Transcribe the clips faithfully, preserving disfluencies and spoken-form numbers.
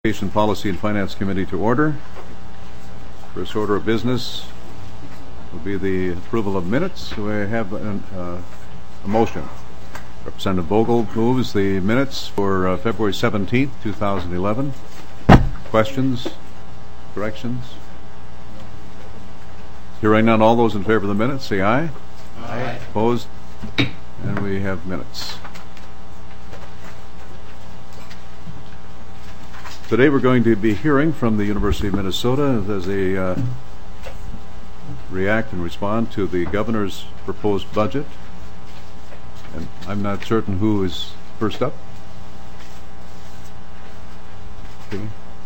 Education Policy and Finance Committee to order. First order of business will be the approval of minutes. We have an, uh, a motion. Representative Bogle moves the minutes for uh, February seventeenth, two thousand eleven. Questions? Corrections? Hearing none, all those in favor of the minutes say aye. Aye. Opposed? And we have minutes. Today we're going to be hearing from the University of Minnesota as they uh, react and respond to the governor's proposed budget. And I'm not certain who is first up. Okay.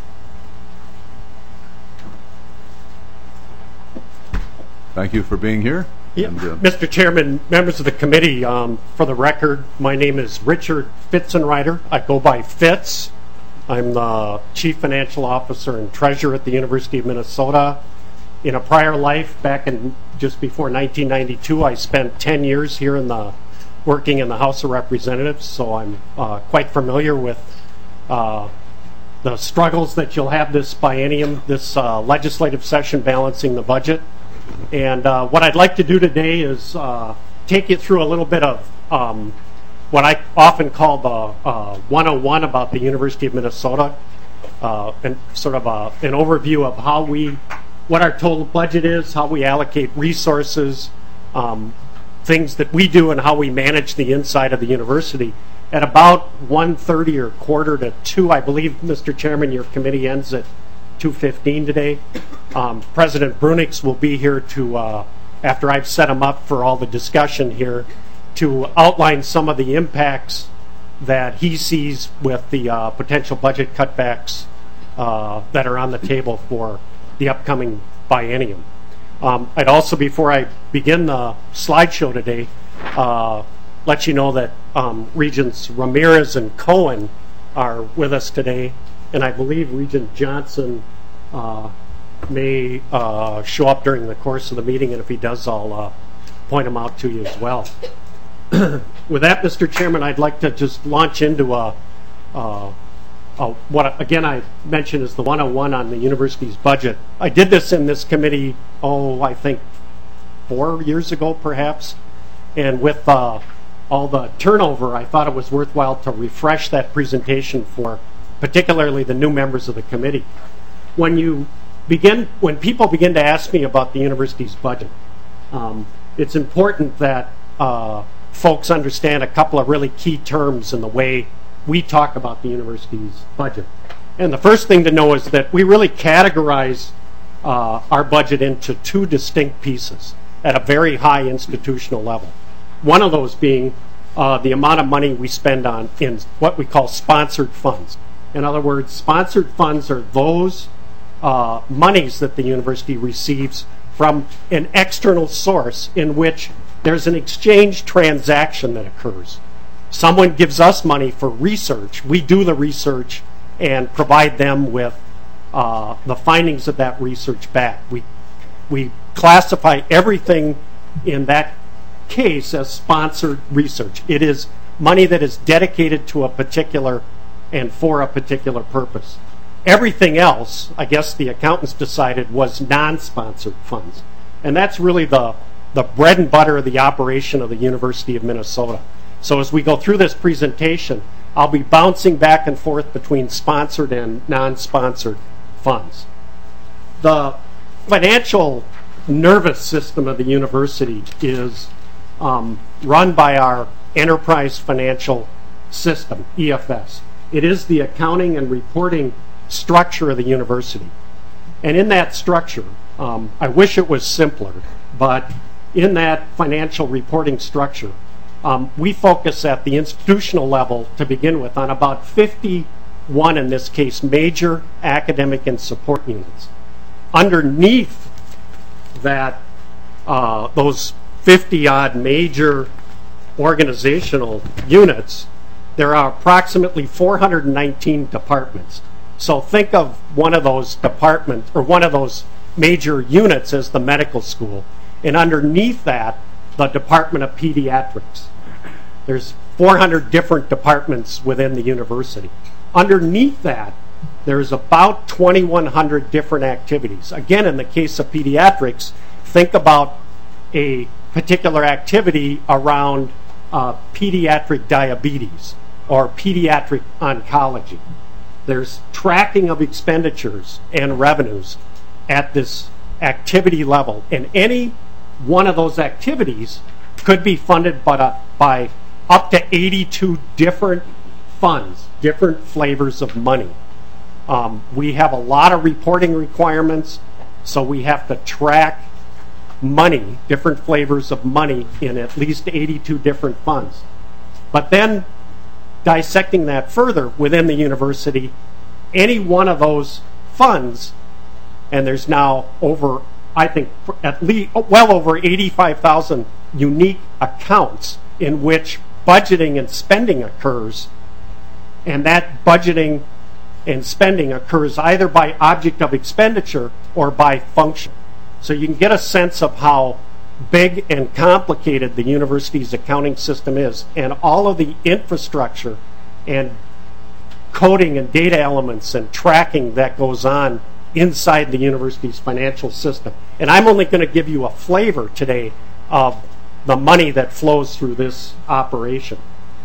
Thank you for being here. Yeah. And, uh, Mister Chairman, members of the committee, um, for the record, my name is Richard Fitzenreiter. I go by Fitz. I'm the Chief Financial Officer and Treasurer at the University of Minnesota. In a prior life, back in just before nineteen ninety-two, I spent ten years here in the working in the House of Representatives, so I'm uh, quite familiar with uh, the struggles that you'll have this biennium, this uh, legislative session balancing the budget. And uh, what I'd like to do today is uh, take you through a little bit of um, what I often call the uh, one oh one about the University of Minnesota, uh, and sort of a, an overview of how we, what our total budget is, how we allocate resources, um, things that we do, and how we manage the inside of the university. At about one thirty or quarter to two, I believe, Mister Chairman, your committee ends at two fifteen today. Um, President Brunix will be here to, uh, after I've set him up for all the discussion here, to outline some of the impacts that he sees with the uh, potential budget cutbacks uh, that are on the table for the upcoming biennium. Um, I'd also, before I begin the slideshow today, uh, let you know that um, Regents Ramirez and Cohen are with us today, and I believe Regent Johnson uh, may uh, show up during the course of the meeting, and if he does, I'll uh, point him out to you as well. With that, Mister Chairman, I'd like to just launch into a, uh, a what again I mentioned is the one oh one on the university's budget. I did this in this committee, oh, I think four years ago, perhaps, and with uh, all the turnover, I thought it was worthwhile to refresh that presentation for particularly the new members of the committee. When you begin, when people begin to ask me about the university's budget, um, it's important that uh, folks understand a couple of really key terms in the way we talk about the university's budget. And the first thing to know is that we really categorize uh, our budget into two distinct pieces at a very high institutional level. One of those being uh, the amount of money we spend on in what we call sponsored funds. In other words, sponsored funds are those uh, monies that the university receives from an external source in which there's an exchange transaction that occurs. Someone gives us money for research. We do the research and provide them with uh, the findings of that research back. We, we classify everything in that case as sponsored research. It is money that is dedicated to a particular and for a particular purpose. Everything else, I guess the accountants decided, was non-sponsored funds. And that's really the the bread and butter of the operation of the University of Minnesota. So as we go through this presentation, I'll be bouncing back and forth between sponsored and non-sponsored funds. The financial nervous system of the university is um, run by our Enterprise Financial System, E F S. It is the accounting and reporting structure of the university. And in that structure, um, I wish it was simpler, but in that financial reporting structure, um, we focus at the institutional level to begin with on about fifty-one, in this case, major academic and support units. Underneath that, uh, those fifty-odd major organizational units, there are approximately four hundred nineteen departments. So think of one of those departments, or one of those major units as the medical school. And underneath that, the Department of Pediatrics. There's four hundred different departments within the university. Underneath that, there's about twenty-one hundred different activities. Again, in the case of pediatrics, think about a particular activity around uh, pediatric diabetes or pediatric oncology. There's tracking of expenditures and revenues at this activity level, and any one of those activities could be funded by, uh, by up to eighty-two different funds, different flavors of money. Um, we have a lot of reporting requirements, so we have to track money, different flavors of money in at least eighty-two different funds. But then dissecting that further within the university, any one of those funds, and there's now over, I think, at least well over eighty-five thousand unique accounts in which budgeting and spending occurs, and that budgeting and spending occurs either by object of expenditure or by function. So you can get a sense of how big and complicated the university's accounting system is, and all of the infrastructure and coding and data elements and tracking that goes on inside the university's financial system. And I'm only going to give you a flavor today of the money that flows through this operation.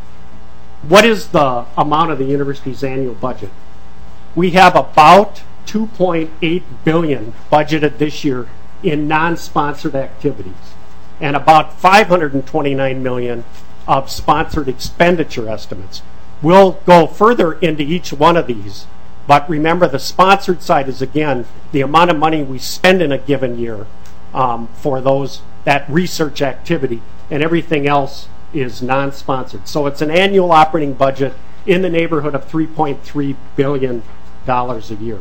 What is the amount of the university's annual budget? We have about two point eight billion dollars budgeted this year in non-sponsored activities, and about five hundred twenty-nine million dollars of sponsored expenditure estimates. We'll go further into each one of these, but remember the sponsored side is, again, the amount of money we spend in a given year um, for those that research activity, and everything else is non-sponsored. So it's an annual operating budget in the neighborhood of three point three billion dollars a year.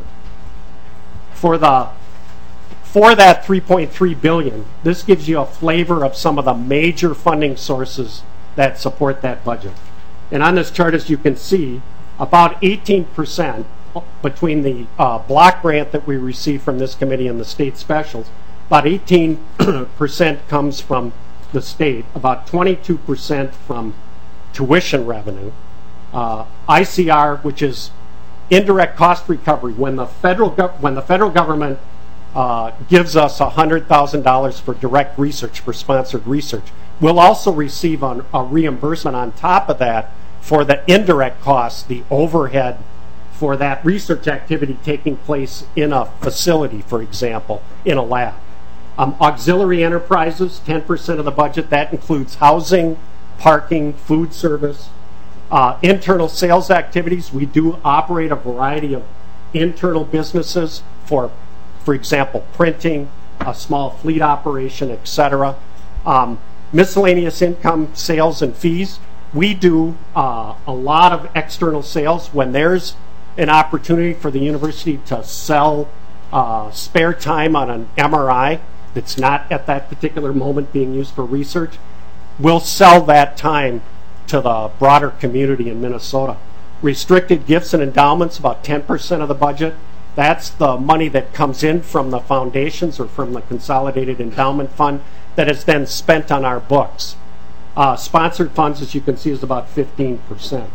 For the For that three point three billion dollars, this gives you a flavor of some of the major funding sources that support that budget. And on this chart, as you can see, about eighteen percent between the uh, block grant that we receive from this committee and the state specials, about eighteen percent comes from the state, about twenty-two percent from tuition revenue, uh, I C R, which is indirect cost recovery. When the federal gov- when the federal government uh, gives us one hundred thousand dollars for direct research, for sponsored research, we'll also receive an, a reimbursement on top of that for the indirect costs, the overhead for that research activity taking place in a facility, for example, in a lab. Um, auxiliary enterprises, ten percent of the budget. That includes housing, parking, food service. Uh, internal sales activities. We do operate a variety of internal businesses for, for example, printing, a small fleet operation, et cetera. Um, miscellaneous income, sales, and fees. We do uh, a lot of external sales. When there's an opportunity for the university to sell uh, spare time on an M R I that's not at that particular moment being used for research, we'll sell that time to the broader community in Minnesota. Restricted gifts and endowments, about ten percent of the budget. That's the money that comes in from the foundations or from the Consolidated Endowment Fund that is then spent on our books. Uh, sponsored funds, as you can see, is about fifteen percent.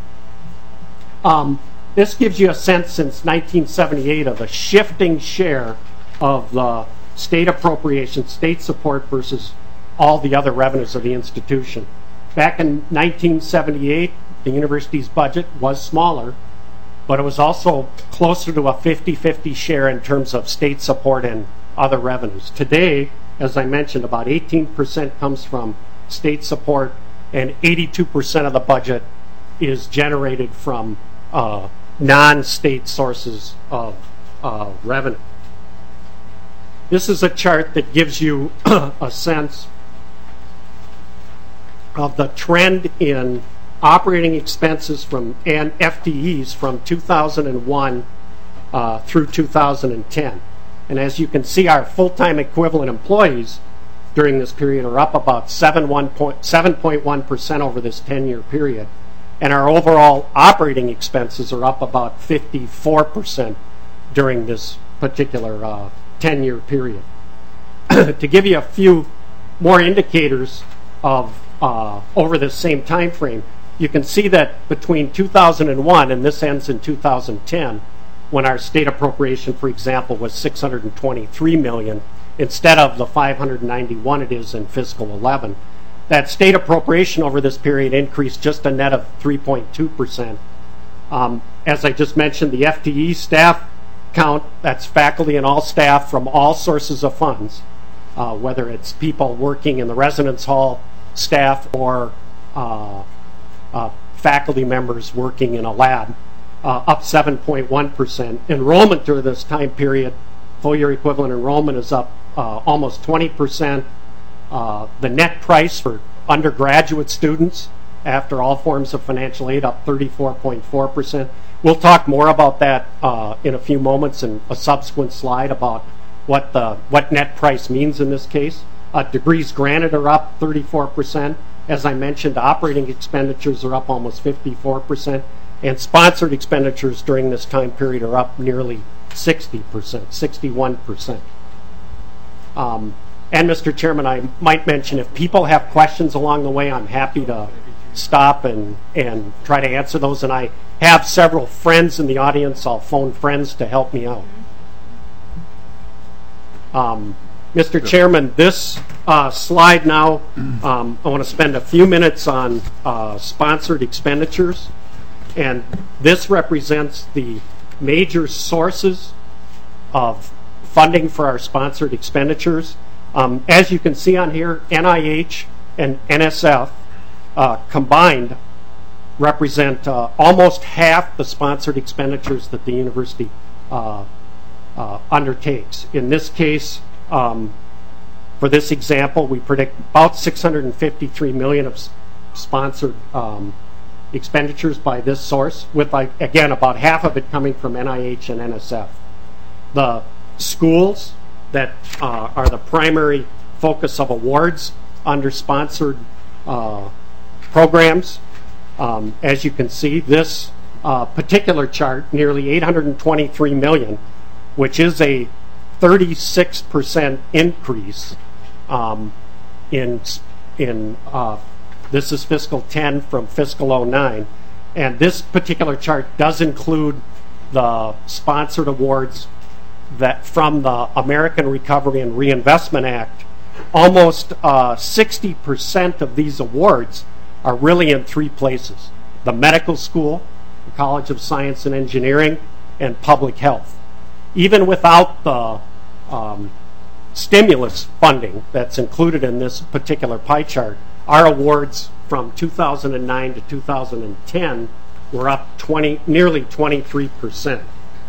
Um, this gives you a sense since nineteen seventy-eight of a shifting share of the state appropriation, state support versus all the other revenues of the institution. Back in nineteen seventy-eight, the university's budget was smaller, but it was also closer to a fifty-fifty share in terms of state support and other revenues. Today, as I mentioned, about eighteen percent comes from state support, and eighty-two percent of the budget is generated from uh, non-state sources of uh, revenue. This is a chart that gives you a sense of the trend in operating expenses from and F T Es from two thousand one uh, through two thousand ten. And as you can see, our full-time equivalent employees during this period are up about seven point one percent over this ten-year period. And our overall operating expenses are up about fifty-four percent during this particular uh, ten-year period. To give you a few more indicators of uh, over this same time frame, you can see that between two thousand one, and this ends in two thousand ten, when our state appropriation, for example, was six hundred twenty-three million dollars instead of the five hundred ninety-one it is in fiscal eleven. That state appropriation over this period increased just a net of three point two percent. Um, as I just mentioned, the F T E staff count, that's faculty and all staff from all sources of funds, uh, whether it's people working in the residence hall staff or uh, uh, faculty members working in a lab, uh, up seven point one percent. Enrollment during this time period, full year equivalent enrollment is up uh, almost twenty percent. Uh, the net price for undergraduate students after all forms of financial aid up thirty-four point four percent. We'll talk more about that uh, in a few moments in a subsequent slide about what the what net price means in this case. Uh, degrees granted are up thirty-four percent. As I mentioned, operating expenditures are up almost fifty-four percent, and sponsored expenditures during this time period are up nearly sixty percent, sixty-one percent. Um, and Mister Chairman, I might mention if people have questions along the way, I'm happy to stop and, and try to answer those. And I have several friends in the audience. I'll phone friends to help me out. Um, Mister Chairman, this uh, slide now, um, I want to spend a few minutes on uh, sponsored expenditures. And this represents the major sources of funding for our sponsored expenditures. Um, as you can see on here, N I H and N S F uh, combined represent uh, almost half the sponsored expenditures that the university uh, uh, undertakes. In this case, um, for this example, we predict about six hundred fifty-three million dollars of sponsored um, expenditures by this source, with, like, again, about half of it coming from N I H and N S F. The schools that uh, are the primary focus of awards under sponsored uh, programs. Um, as you can see, this uh, particular chart, nearly eight hundred twenty-three million dollars, which is a thirty-six percent increase um, in, in uh, this is fiscal ten from fiscal oh nine. And this particular chart does include the sponsored awards that from the American Recovery and Reinvestment Act. Almost uh, sixty percent of these awards are really in three places: the medical school, the College of Science and Engineering, and public health. Even without the um, stimulus funding that's included in this particular pie chart, our awards from two thousand nine to two thousand ten were up twenty, nearly twenty-three percent.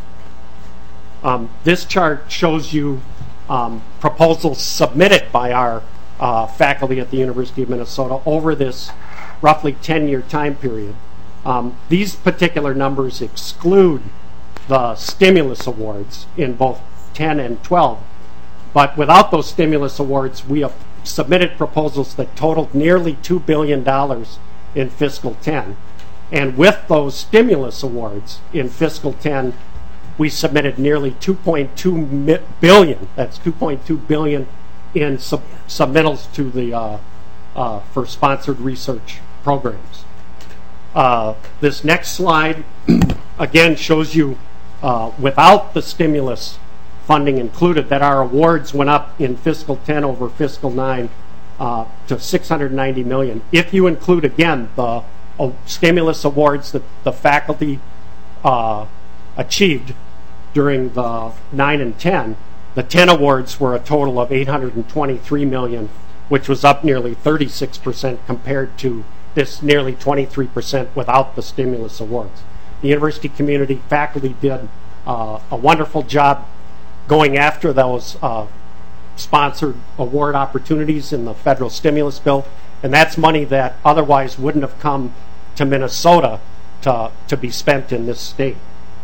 Um, this chart shows you um, proposals submitted by our uh, faculty at the University of Minnesota over this roughly ten-year time period. Um, these particular numbers exclude the stimulus awards in both ten and twelve, but without those stimulus awards, we have submitted proposals that totaled nearly two billion dollars in fiscal ten. And with those stimulus awards in fiscal ten, we submitted nearly two point two billion dollars, that's two point two billion dollars in sub submittals to the uh, uh, for sponsored research programs. Uh, this next slide again shows you uh, without the stimulus funding included that our awards went up in fiscal ten over fiscal nine uh, to six hundred ninety million dollars. If you include again the uh, stimulus awards that the faculty uh, achieved during the nine and ten, the ten awards were a total of eight hundred twenty-three million dollars, which was up nearly thirty-six percent compared to this nearly twenty-three percent without the stimulus awards. The university community faculty did uh, a wonderful job going after those uh, sponsored award opportunities in the federal stimulus bill, and that's money that otherwise wouldn't have come to Minnesota to, to be spent in this state.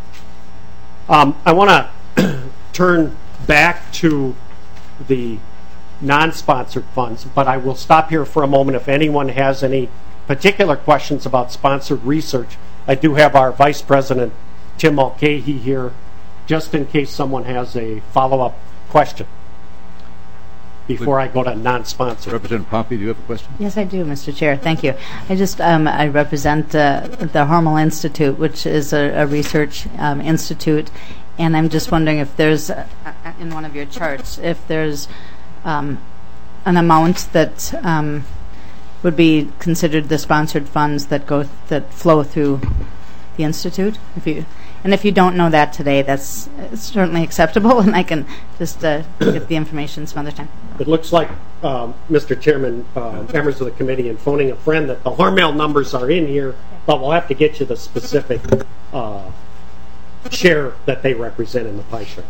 Um, I want to turn back to the non-sponsored funds, but I will stop here for a moment. If anyone has any particular questions about sponsored research, I do have our Vice President, Tim Mulcahy, here, just in case someone has a follow-up question. before I go to non-sponsored. Representative Poppy, do you have a question? Yes, I do, Mister Chair. Thank you. I just um, I represent uh, the Hormel Institute, which is a, a research um, institute, and I'm just wondering if there's uh, in one of your charts if there's um, an amount that um, would be considered the sponsored funds that go that flow through the institute. If you and if you don't know that today, that's uh, certainly acceptable, and I can just uh, get the information some other time. It looks like, um, Mister Chairman, uh, members of the committee, and phoning a friend, that the Hormel numbers are in here, but we'll have to get you the specific uh, share that they represent in the pie chart.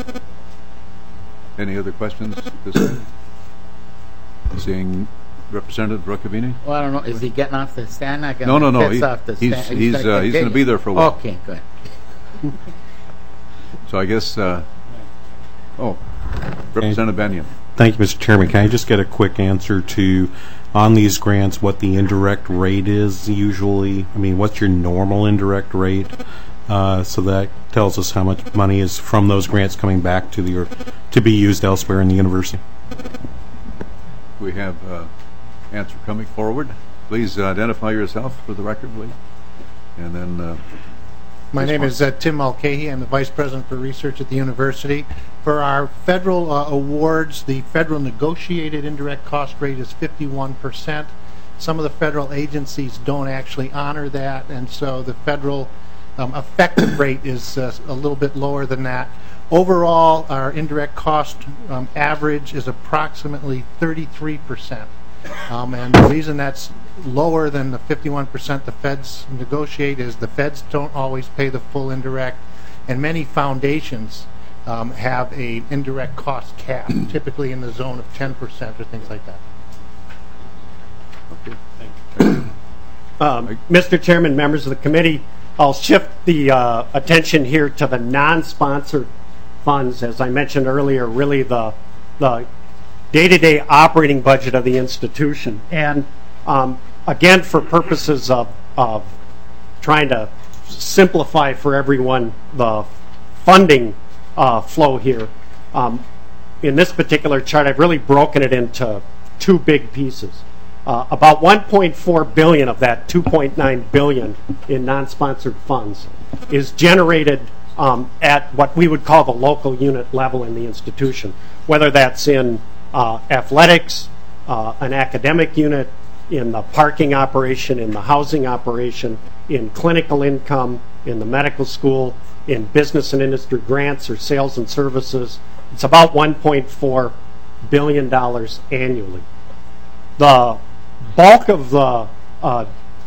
Any other questions at this time? Seeing Representative Roccavini? Well, I don't know. Is he getting off the stand? I No, no, no. He, He, off the he's stand. he's, gonna uh, he's going to continue. be there for a while. Okay, good. So I guess, uh, oh, Representative Bennion. Thank you, Mister Chairman. Can I just get a quick answer to, on these grants, what the indirect rate is usually? I mean, what's your normal indirect rate? Uh, so that tells us how much money is from those grants coming back to the or to be used elsewhere in the university. We have uh, answer coming forward. Please identify yourself for the record, please. And then... Uh, My name is uh, Tim Mulcahy. I'm the Vice President for Research at the university. For our federal uh, awards, the federal negotiated indirect cost rate is fifty-one percent. Some of the federal agencies don't actually honor that, and so the federal um, effective rate is uh, a little bit lower than that. Overall, our indirect cost um, average is approximately thirty-three percent. Um, and the reason that's lower than the fifty-one percent the feds negotiate is the feds don't always pay the full indirect, and many foundations um, have a indirect cost cap, typically in the zone of ten percent or things like that. okay. Um, Mister Chairman, members of the committee, I'll shift the uh, attention here to the non-sponsored funds. As I mentioned earlier, really the the day-to-day operating budget of the institution. And um, again, for purposes of, of trying to simplify for everyone the funding uh, flow here, um, in this particular chart, I've really broken it into two big pieces. Uh, about one point four billion dollars of that two point nine billion dollars in non-sponsored funds is generated um, at what we would call the local unit level in the institution, whether that's in Uh, athletics, uh, an academic unit, in the parking operation, in the housing operation, in clinical income, in the medical school, in business and industry grants or sales and services. It's about one point four billion dollars annually. The bulk of the uh,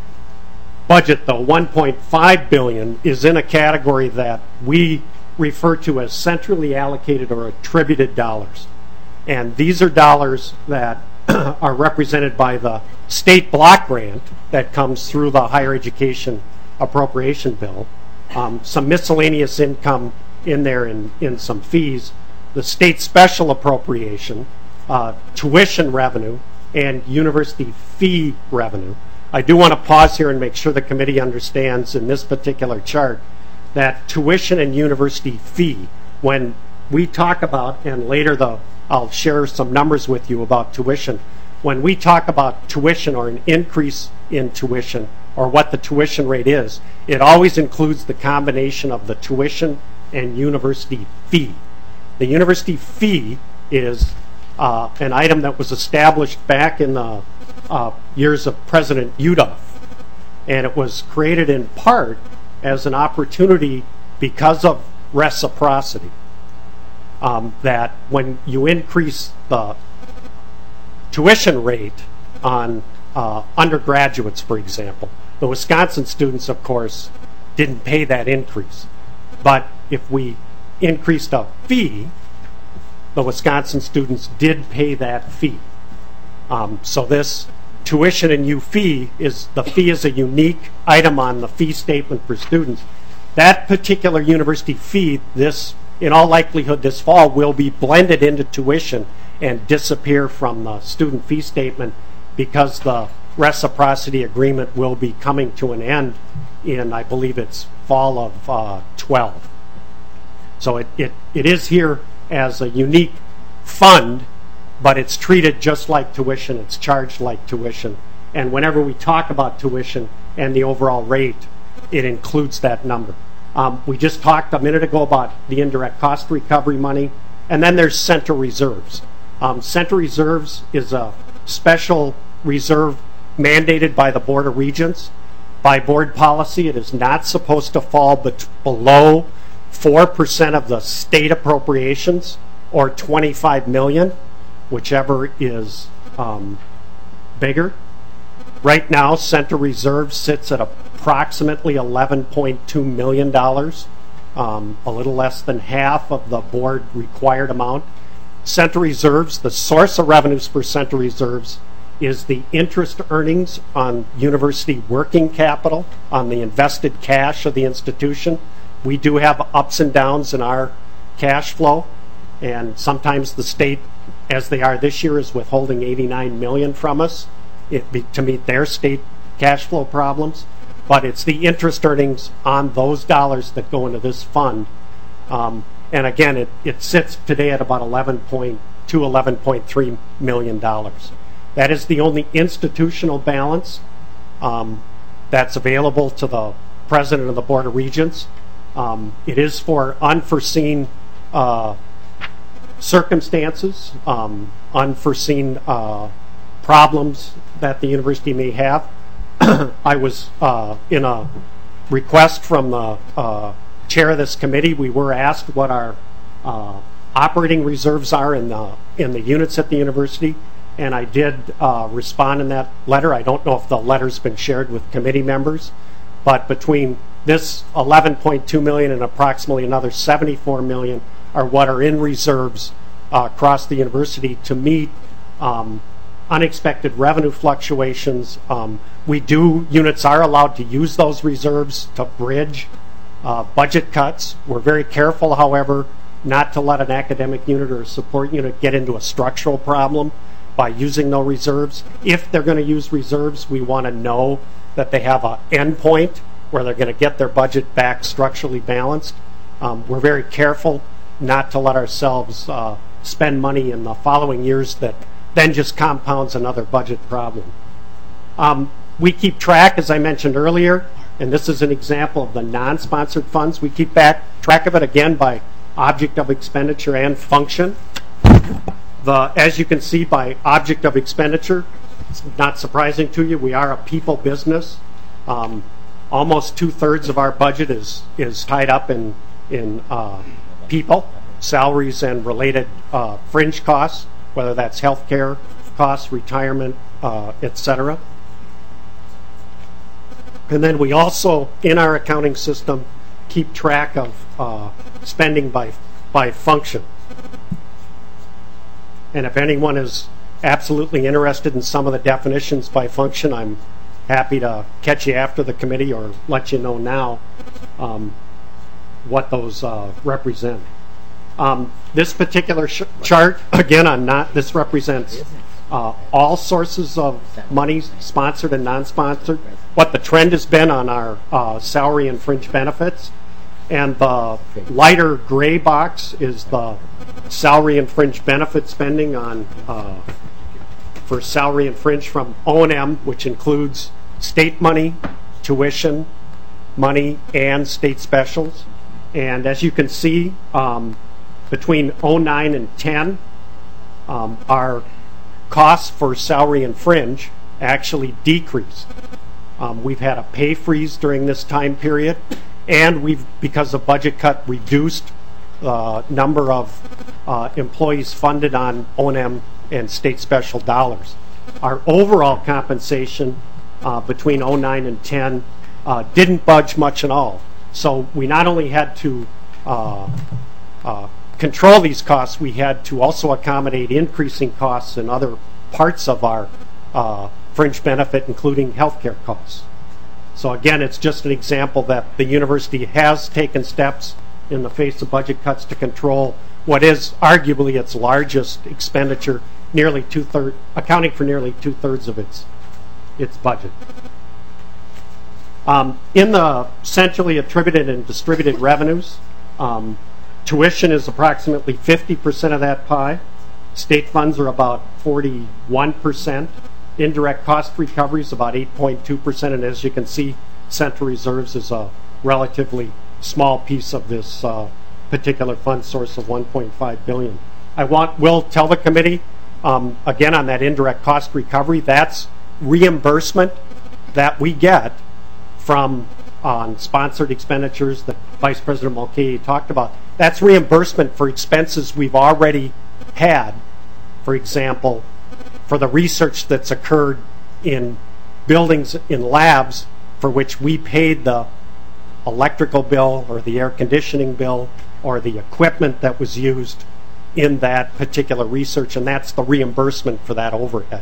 budget, though, one point five billion dollars, is in a category that we refer to as centrally allocated or attributed dollars. And these are dollars that are represented by the state block grant that comes through the higher education appropriation bill, um, some miscellaneous income in there in, in some fees, the state special appropriation, uh, tuition revenue, and university fee revenue. I do want to pause here and make sure the committee understands in this particular chart that tuition and university fee, when we talk about, and later the I'll share some numbers with you about tuition. When we talk about tuition or an increase in tuition or what the tuition rate is, it always includes the combination of the tuition and university fee. The university fee is uh, an item that was established back in the uh, years of President Udoff, and it was created in part as an opportunity because of reciprocity. Um, that when you increase the tuition rate on uh, undergraduates, for example, the Wisconsin students, of course, didn't pay that increase. But if we increased a fee, the Wisconsin students did pay that fee. Um, so this tuition and U fee is, the fee is a unique item on the fee statement for students. That particular university fee, this in all likelihood this fall, will be blended into tuition and disappear from the student fee statement because the reciprocity agreement will be coming to an end in, I believe it's fall of uh, twelve. So it, it, it is here as a unique fund but it's treated just like tuition. It's charged like tuition. And whenever we talk about tuition and the overall rate, it includes that number. Um, we just talked a minute ago about the indirect cost recovery money, and then there's center reserves. Um, center reserves is a special reserve mandated by the Board of Regents. By board policy, it is not supposed to fall bet- below four percent of the state appropriations, or twenty-five million dollars, whichever is um, bigger. Right now, center reserve sits at approximately eleven point two million dollars, um, a little less than half of the board required amount. Center reserves, the source of revenues for center reserves is the interest earnings on university working capital, on the invested cash of the institution. We do have ups and downs in our cash flow, and sometimes the state, as they are this year, is withholding eighty-nine million dollars from us it be, to meet their state cash flow problems. But it's the interest earnings on those dollars that go into this fund. Um, and again, it, it sits today at about eleven point two, eleven point three million dollars. That is the only institutional balance um, that's available to the president of the Board of Regents. Um, it is for unforeseen uh, circumstances, um, unforeseen uh, problems that the university may have. I was uh, in a request from the uh, chair of this committee. We were asked what our uh, operating reserves are in the in the units at the university, and I did uh, respond in that letter. I don't know if the letter's been shared with committee members, but between this eleven point two million dollars and approximately another seventy-four million dollars are what are in reserves uh, across the university to meet um, unexpected revenue fluctuations. Um, we do, units are allowed to use those reserves to bridge uh, budget cuts. We're very careful, however, not to let an academic unit or a support unit get into a structural problem by using those reserves. If they're going to use reserves, we want to know that they have an end point where they're going to get their budget back structurally balanced. Um, we're very careful not to let ourselves uh, spend money in the following years that then just compounds another budget problem. Um, we keep track, as I mentioned earlier, and this is an example of the non-sponsored funds. We keep back track of it again by object of expenditure and function. The, as you can see by object of expenditure, it's not surprising to you, we are a people business. Um, almost two-thirds of our budget is is tied up in in uh, people, salaries and related uh, fringe costs, whether that's healthcare costs, retirement, uh, et cetera. And then we also, in our accounting system, keep track of uh, spending by by function. And if anyone is absolutely interested in some of the definitions by function, I'm happy to catch you after the committee or let you know now um, what those uh, represent. Um, this particular sh- chart, again, I'm not, this represents uh, all sources of money, sponsored and non-sponsored, what the trend has been on our uh, salary and fringe benefits. And the lighter gray box is the salary and fringe benefit spending on uh, for salary and fringe from O and M, which includes state money, tuition money, and state specials. And as you can see, um, between oh nine and ten, um, our costs for salary and fringe actually decreased. Um, we've had a pay freeze during this time period, and we've, because of budget cut, reduced the uh, number of uh, employees funded on O and M and state special dollars. Our overall compensation uh, between oh nine and ten uh, didn't budge much at all. So we not only had to uh, uh, control these costs, we had to also accommodate increasing costs in other parts of our uh, fringe benefit, including healthcare costs. So again, it's just an example that the university has taken steps in the face of budget cuts to control what is arguably its largest expenditure, nearly two-thirds, accounting for nearly two-thirds of its its budget. Um, in the centrally attributed and distributed revenues, um, tuition is approximately fifty percent of that pie. State funds are about forty-one percent. Indirect cost recovery is about eight point two percent, and as you can see, Central Reserves is a relatively small piece of this uh, particular fund source of one point five billion dollars. I want will tell the committee um, again on that indirect cost recovery, that's reimbursement that we get from on sponsored expenditures that Vice President Mulcahy talked about. That's reimbursement for expenses we've already had. For example, for the research that's occurred in buildings, in labs, for which we paid the electrical bill or the air conditioning bill or the equipment that was used in that particular research, and that's the reimbursement for that overhead.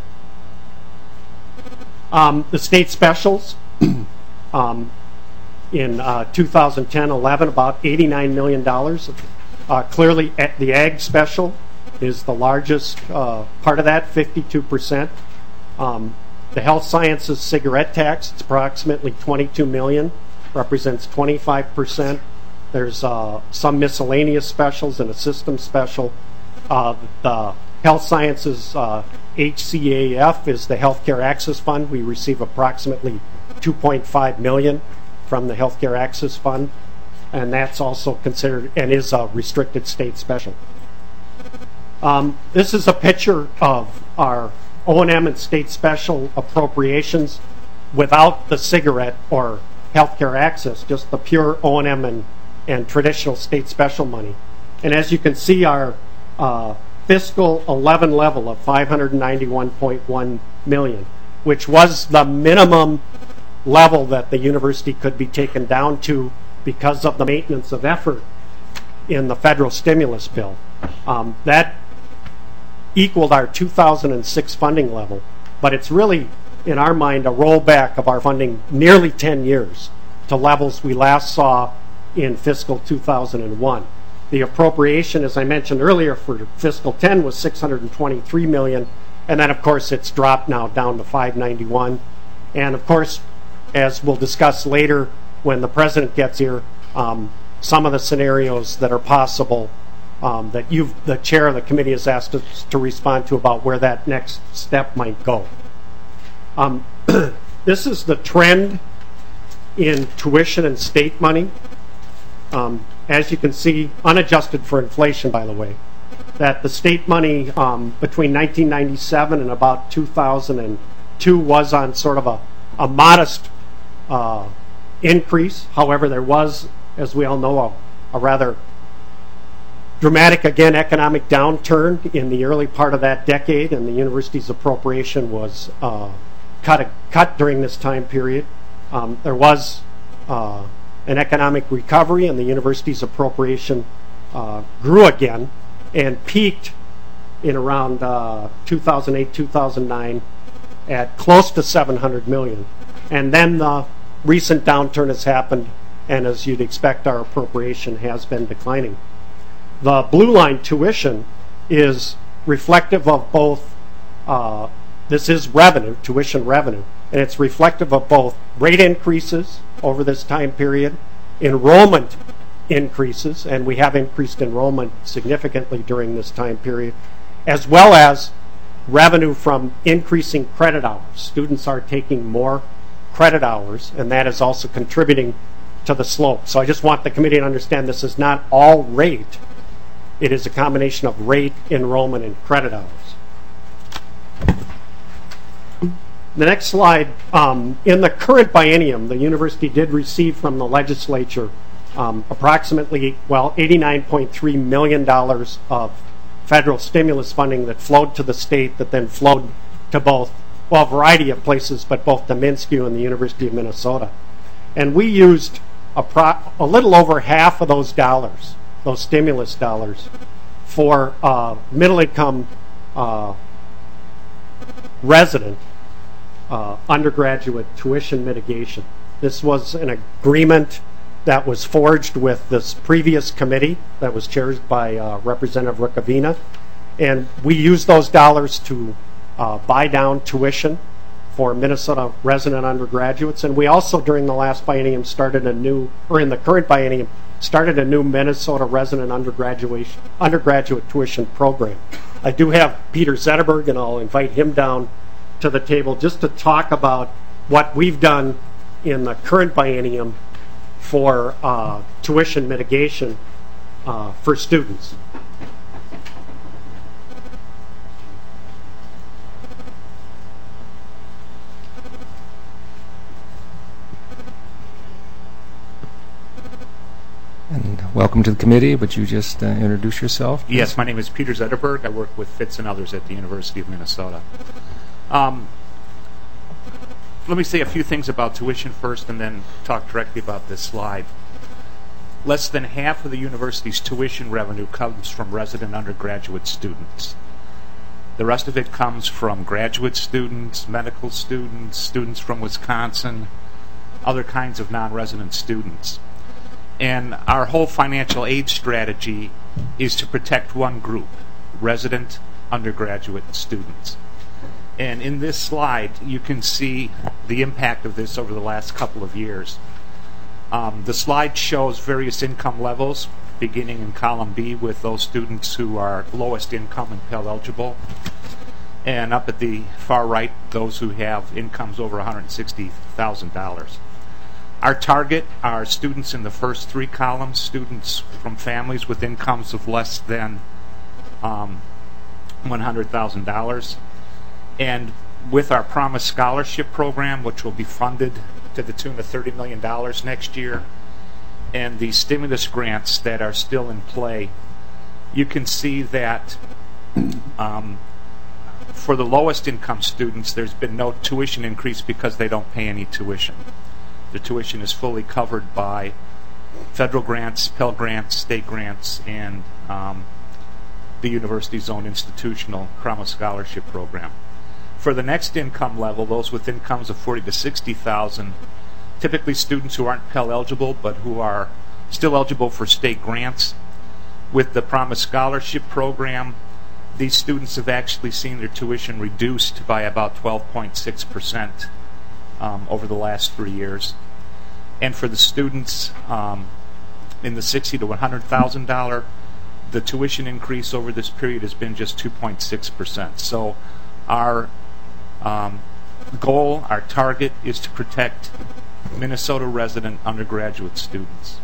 Um, the state specials, um, in uh, two thousand ten eleven, about eighty-nine million dollars. Uh, clearly, the ag special is the largest uh, part of that, fifty-two percent. Um, the health sciences cigarette tax, it's approximately twenty-two million dollars, represents twenty-five percent. There's uh, some miscellaneous specials and a system special. Uh, the health sciences uh, H C A F is the Healthcare Access Fund. We receive approximately two point five million dollars from the Healthcare Access Fund, and that's also considered and is a restricted state special. Um, this is a picture of our O and M and state special appropriations without the cigarette or healthcare access, just the pure O and M and, and traditional state special money. And as you can see, our uh, fiscal eleven level of five hundred ninety-one point one million dollars, which was the minimum level that the university could be taken down to because of the maintenance of effort in the federal stimulus bill. Um, that equaled our two thousand six funding level, but it's really, in our mind, a rollback of our funding nearly ten years to levels we last saw in fiscal two thousand one. The appropriation, as I mentioned earlier, for fiscal ten was six hundred twenty-three million dollars, and then of course it's dropped now down to five ninety-one. And of course, as we'll discuss later when the president gets here, um, some of the scenarios that are possible um, that you've, the chair of the committee has asked us to respond to about where that next step might go. Um, this is the trend in tuition and state money. Um, as you can see, unadjusted for inflation, by the way, that the state money um, between nineteen ninety-seven and about two thousand two was on sort of a, a modest uh, increase. However, there was, as we all know, a, a rather dramatic, again, economic downturn in the early part of that decade, and the university's appropriation was uh, cut, cut during this time period. Um, there was uh, an economic recovery, and the university's appropriation uh, grew again and peaked in around uh, two thousand eight, two thousand nine at close to seven hundred million dollars. And then the recent downturn has happened, and as you'd expect, our appropriation has been declining. The blue line tuition is reflective of both, uh, this is revenue, tuition revenue, and it's reflective of both rate increases over this time period, enrollment increases, and we have increased enrollment significantly during this time period, as well as revenue from increasing credit hours. Students are taking more credit hours, and that is also contributing to the slope. So I just want the committee to understand this is not all rate. It is a combination of rate, enrollment, and credit hours. The next slide, um, in the current biennium, the university did receive from the legislature um, approximately, well, eighty-nine point three million dollars of federal stimulus funding that flowed to the state, that then flowed to both, well, a variety of places, but both to MnSCU and the University of Minnesota. And we used a, pro a little over half of those dollars, those stimulus dollars, for uh, middle-income uh, resident uh, undergraduate tuition mitigation. This was an agreement that was forged with this previous committee that was chaired by uh, Representative Rukavina, and we used those dollars to uh, buy down tuition for Minnesota resident undergraduates. And we also, during the last biennium, started a new, or in the current biennium, started a new Minnesota resident undergraduate undergraduate tuition program. I do have Peter Zetterberg, and I'll invite him down to the table just to talk about what we've done in the current biennium for uh, tuition mitigation uh, for students. And welcome to the committee. Would you just uh, introduce yourself, please? Yes, my name is Peter Zetterberg. I work with Fitz and others at the University of Minnesota. Um, let me say a few things about tuition first and then talk directly about this slide. Less than half of the university's tuition revenue comes from resident undergraduate students. The rest of it comes from graduate students, medical students, students from Wisconsin, other kinds of non-resident students. And our whole financial aid strategy is to protect one group, resident undergraduate students. And in this slide, you can see the impact of this over the last couple of years. Um, the slide shows various income levels, beginning in column B with those students who are lowest income and Pell eligible, and up at the far right, those who have incomes over one hundred sixty thousand dollars. Our target are students in the first three columns, students from families with incomes of less than um, one hundred thousand dollars. And with our Promise Scholarship Program, which will be funded to the tune of thirty million dollars next year, and the stimulus grants that are still in play, you can see that um, for the lowest income students, there's been no tuition increase because they don't pay any tuition. The tuition is fully covered by federal grants, Pell grants, state grants, and um, the university's own institutional Promise Scholarship Program. For the next income level, those with incomes of forty to sixty thousand, typically students who aren't Pell eligible but who are still eligible for state grants, with the Promise Scholarship Program, these students have actually seen their tuition reduced by about twelve point six percent. Um, over the last three years. And for the students um, in the sixty to one hundred thousand dollars, the tuition increase over this period has been just two point six percent. So our um, goal, our target, is to protect Minnesota resident undergraduate students.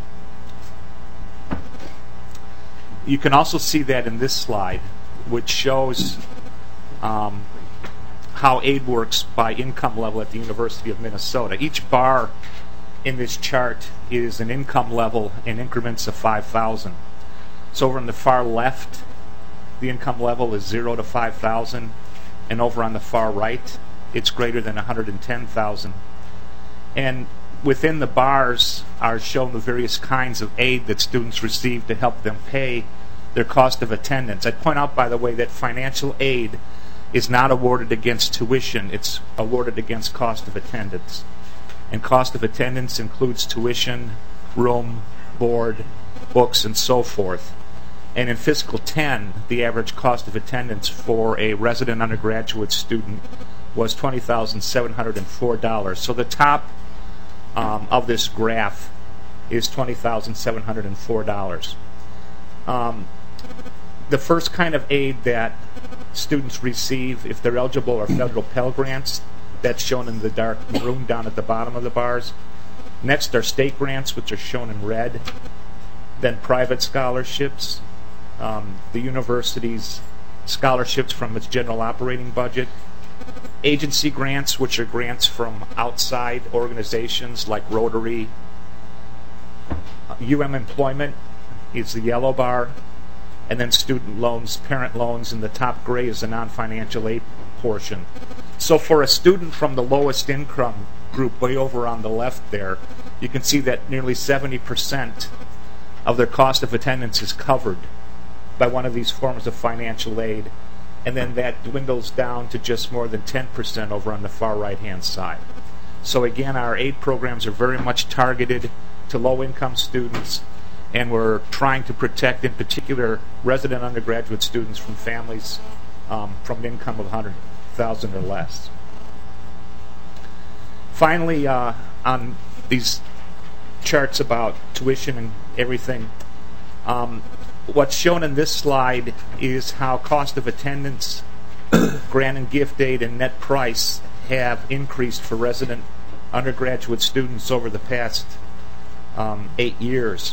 You can also see that in this slide, which shows um, how aid works by income level at the University of Minnesota. Each bar in this chart is an income level in increments of five thousand. So over on the far left, the income level is zero to five thousand, and over on the far right, it's greater than one hundred ten thousand. And within the bars are shown the various kinds of aid that students receive to help them pay their cost of attendance. I'd point out, by the way, that financial aid is not awarded against tuition, it's awarded against cost of attendance. And cost of attendance includes tuition, room, board, books, and so forth. And in fiscal ten, the average cost of attendance for a resident undergraduate student was twenty thousand seven hundred four dollars. So the top um, of this graph is twenty thousand seven hundred four dollars. Um, the first kind of aid that students receive, if they're eligible, are federal Pell grants. That's shown in the dark maroon down at the bottom of the bars. Next are state grants, which are shown in red. Then private scholarships, um, the university's scholarships from its general operating budget. Agency grants, which are grants from outside organizations like Rotary. U M employment is the yellow bar. And then student loans, parent loans, and the top gray is the non-financial aid portion. So for a student from the lowest income group way over on the left there, you can see that nearly seventy percent of their cost of attendance is covered by one of these forms of financial aid, and then that dwindles down to just more than ten percent over on the far right-hand side. So again, our aid programs are very much targeted to low-income students, and we're trying to protect, in particular, resident undergraduate students from families um, from an income of one hundred thousand dollars or less. Finally, uh, on these charts about tuition and everything, um, what's shown in this slide is how cost of attendance, grant and gift aid, and net price have increased for resident undergraduate students over the past um, eight years.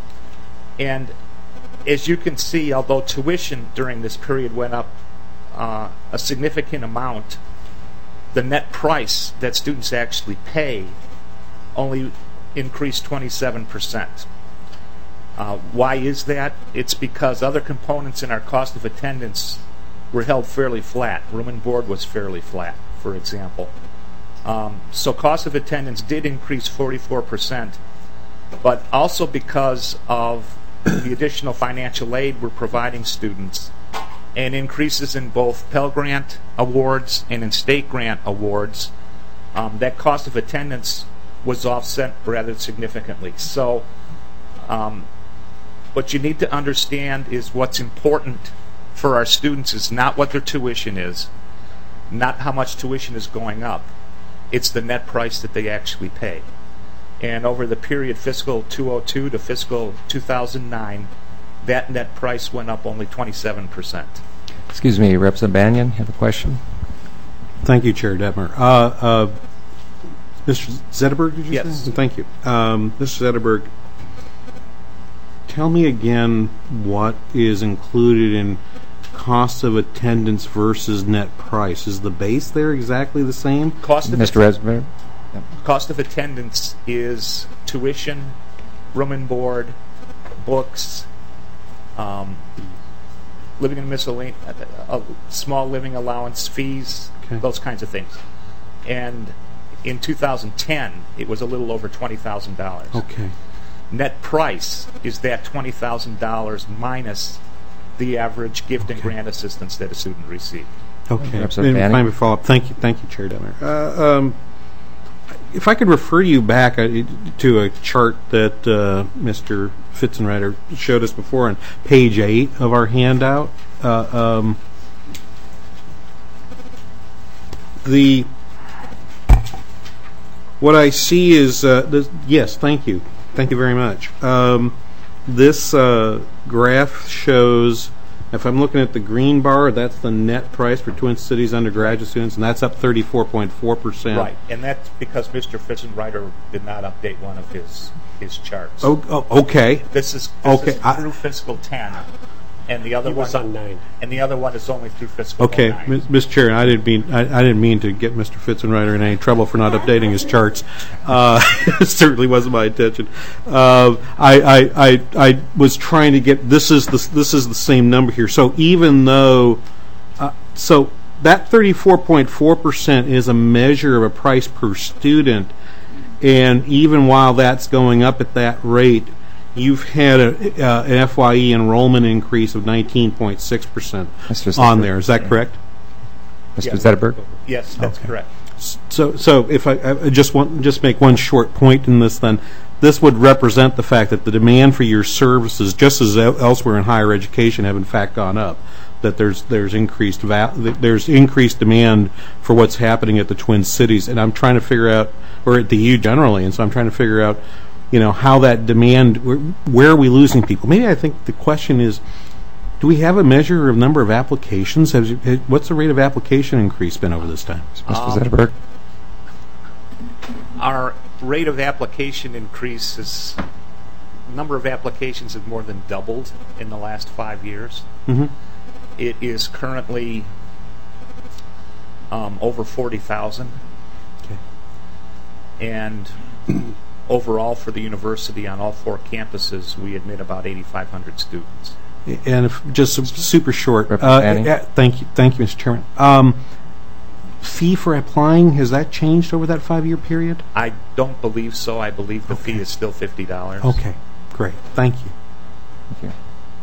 And as you can see, although tuition during this period went up uh, a significant amount, the net price that students actually pay only increased twenty-seven percent. Uh, why is that? It's because other components in our cost of attendance were held fairly flat. Room and board was fairly flat, for example. Um, so cost of attendance did increase forty-four percent, but also because of the additional financial aid we're providing students and increases in both Pell Grant awards and in state grant awards, um, that cost of attendance was offset rather significantly. So um, what you need to understand is what's important for our students is not what their tuition is, not how much tuition is going up. It's the net price that they actually pay. And over the period fiscal two oh two to fiscal two thousand nine, that net price went up only twenty-seven percent. Excuse me, Representative Banyan, you have a question? Thank you, Chair Detmer. Uh, uh, Mister Zetterberg, did you Yes. say? Thank you. Um, Mister Zetterberg, tell me again what is included in cost of attendance versus net price. Is the base there exactly the same? Cost of Mister Resberg? Cost of attendance is tuition, room and board, books, um, living and miscellaneous, uh, small living allowance, fees, Okay. those kinds of things. And in two thousand ten, it was a little over twenty thousand dollars. Okay. Net price is that twenty thousand dollars minus the average gift and Okay. grant assistance that a student received. Okay. Representative And Banning? time to follow up. Thank you, thank you, Chair Detmer. Uh, um, if I could refer you back uh, to a chart that uh, Mister Fitzenreiter showed us before on page eight of our handout. Uh, um, the what I see is uh, this, yes, thank you, thank you very much. Um, this uh, graph shows, if I'm looking at the green bar, that's the net price for Twin Cities undergraduate students, and that's up thirty-four point four percent. Right, and that's because Mister Fitzenreiter did not update one of his his charts. Oh, oh, okay. This is this Okay, is I- through fiscal ten, and the other He was one on nine. and the other one is only through fiscal Okay, nine. Miz Miz Chair, I didn't mean I, I didn't mean to get Mister Fitzenreiter in any trouble for not updating his charts. Uh, it certainly wasn't my intention. Uh, I, I, I I was trying to get this is the this is the same number here. So even though uh, so that thirty-four point four percent is a measure of a price per student, and even while that's going up at that rate, you've had a, uh, an F Y E enrollment increase of nineteen point six percent Mister on Zetterberg? there. Is that correct? Mister Yes. Zetterberg? Yes, that's Okay. correct. So, so if I, I just want just make one short point in this, then this would represent the fact that the demand for your services, just as el- elsewhere in higher education, have in fact gone up. That there's there's increased va- that there's increased demand for what's happening at the Twin Cities, and I'm trying to figure out, or at the U generally, and so I'm trying to figure out, you know, how that demand, where, where are we losing people? Maybe I think the question is, do we have a measure of number of applications? Has, what's the rate of application increase been over this time? Mister Um, Zetterberg? Our rate of application increase is number of applications have more than doubled in the last five years. Mm-hmm. It is currently um, over forty thousand, Okay. and overall for the university on all four campuses, we admit about eighty-five hundred students. And if just su- super short, uh, Representative Manning? yeah, thank you, thank you, Mister Chairman. Um, fee for applying, has that changed over that five-year period? I don't believe so. I believe the fee Okay. is still fifty dollars. Okay, great, thank you. Thank you.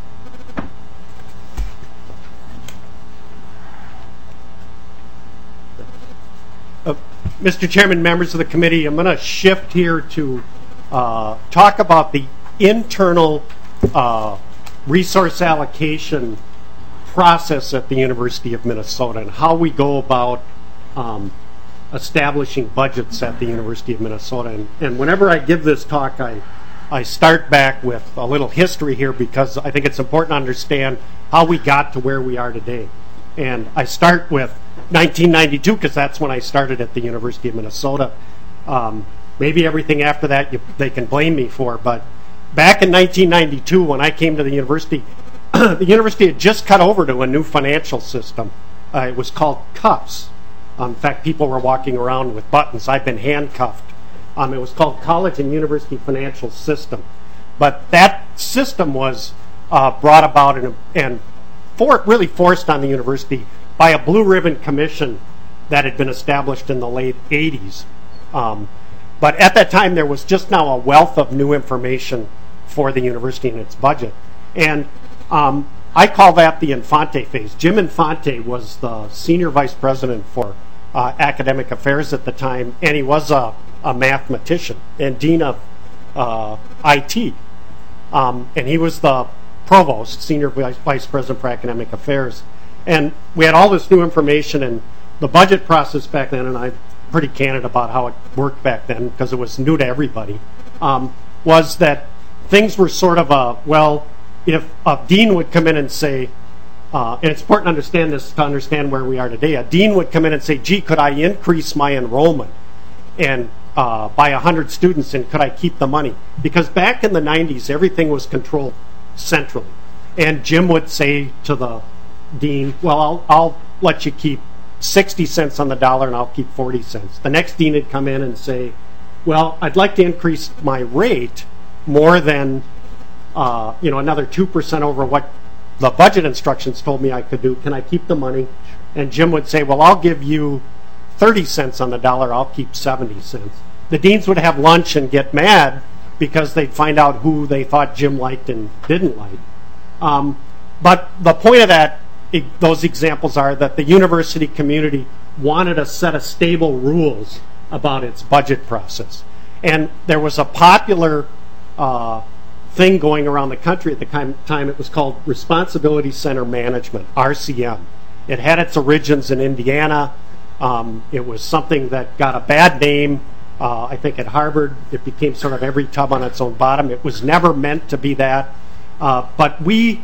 Mister Chairman, members of the committee, I'm going to shift here to uh, talk about the internal uh, resource allocation process at the University of Minnesota and how we go about um, establishing budgets at the University of Minnesota. And, and whenever I give this talk, I I start back with a little history here because I think it's important to understand how we got to where we are today. And I start with nineteen ninety-two because that's when I started at the University of Minnesota. Um, maybe everything after that you, they can blame me for, but back in nineteen ninety-two when I came to the university, the university had just cut over to a new financial system. Uh, it was called CUFS. Um, in fact, people were walking around with buttons. I've been handcuffed. Um, it was called College and University Financial System. But that system was uh, brought about and, and for, really forced on the university by a blue ribbon commission that had been established in the late eighties. Um, but at that time, there was just now a wealth of new information for the university and its budget. And um, I call that the Infante phase. Jim Infante was the senior vice president for uh, academic affairs at the time, and he was a, a mathematician and dean of uh, I T. Um, and he was the provost, senior vice, vice president for academic affairs. And we had all this new information, and the budget process back then, and I'm pretty candid about how it worked back then because it was new to everybody, um, was that things were sort of a, well, if a dean would come in and say, uh, and it's important to understand this to understand where we are today, a dean would come in and say, gee, could I increase my enrollment and uh, by one hundred students, and could I keep the money? Because back in the nineties, everything was controlled centrally. And Jim would say to the dean, well, I'll, I'll let you keep sixty cents on the dollar and I'll keep forty cents. The next dean would come in and say, well, I'd like to increase my rate more than uh, you know, another two percent over what the budget instructions told me I could do. Can I keep the money? And Jim would say, well, I'll give you thirty cents on the dollar. I'll keep seventy cents. The deans would have lunch and get mad because they'd find out who they thought Jim liked and didn't like. Um, but the point of that, it, those examples are that the university community wanted a set of stable rules about its budget process. And there was a popular uh, thing going around the country at the time. It was called Responsibility Center Management, R C M. It had its origins in Indiana. Um, it was something that got a bad name. Uh, I think at Harvard, it became sort of every tub on its own bottom. It was never meant to be that. Uh, but we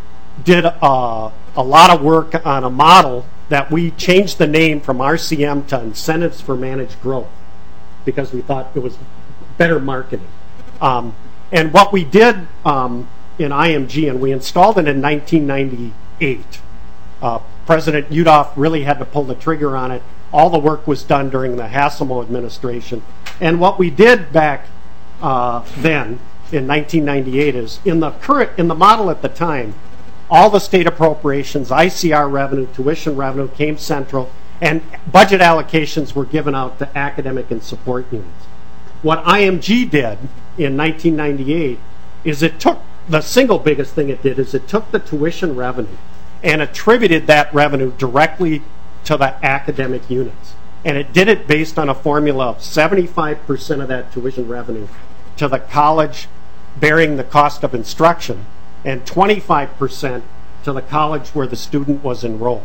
did uh, a lot of work on a model that we changed the name from R C M to Incentives for Managed Growth because we thought it was better marketing. Um, and what we did um, in I M G, and we installed it in nineteen ninety-eight. Uh, President Yudof really had to pull the trigger on it. All the work was done during the Hasselmo administration. And what we did back uh, then in nineteen ninety-eight is in the current in the model at the time, all the state appropriations, I C R revenue, tuition revenue came central, and budget allocations were given out to academic and support units. What I M G did in nineteen ninety-eight is it took, the single biggest thing it did is it took the tuition revenue and attributed that revenue directly to the academic units. And it did it based on a formula of seventy-five percent of that tuition revenue to the college bearing the cost of instruction and twenty-five percent to the college where the student was enrolled.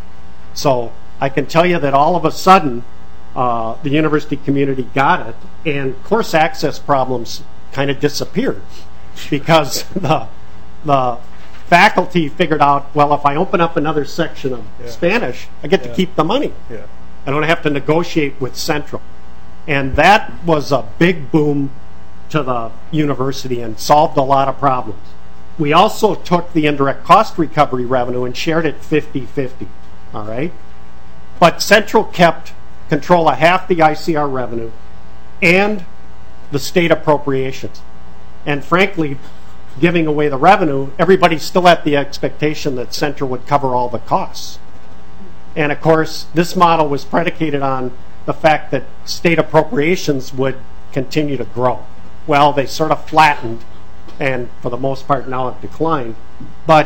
So I can tell you that all of a sudden uh, the university community got it, and course access problems kind of disappeared because the the faculty figured out, well, if I open up another section of yeah. Spanish, I get yeah. to keep the money. Yeah. I don't have to negotiate with Central. And that was a big boom to the university and solved a lot of problems. We also took the indirect cost recovery revenue and shared it fifty-fifty, all right? But Central kept control of half the I C R revenue and the state appropriations. And frankly, giving away the revenue, everybody still had the expectation that Central would cover all the costs. And of course, this model was predicated on the fact that state appropriations would continue to grow. Well, they sort of flattened, and for the most part now have declined. But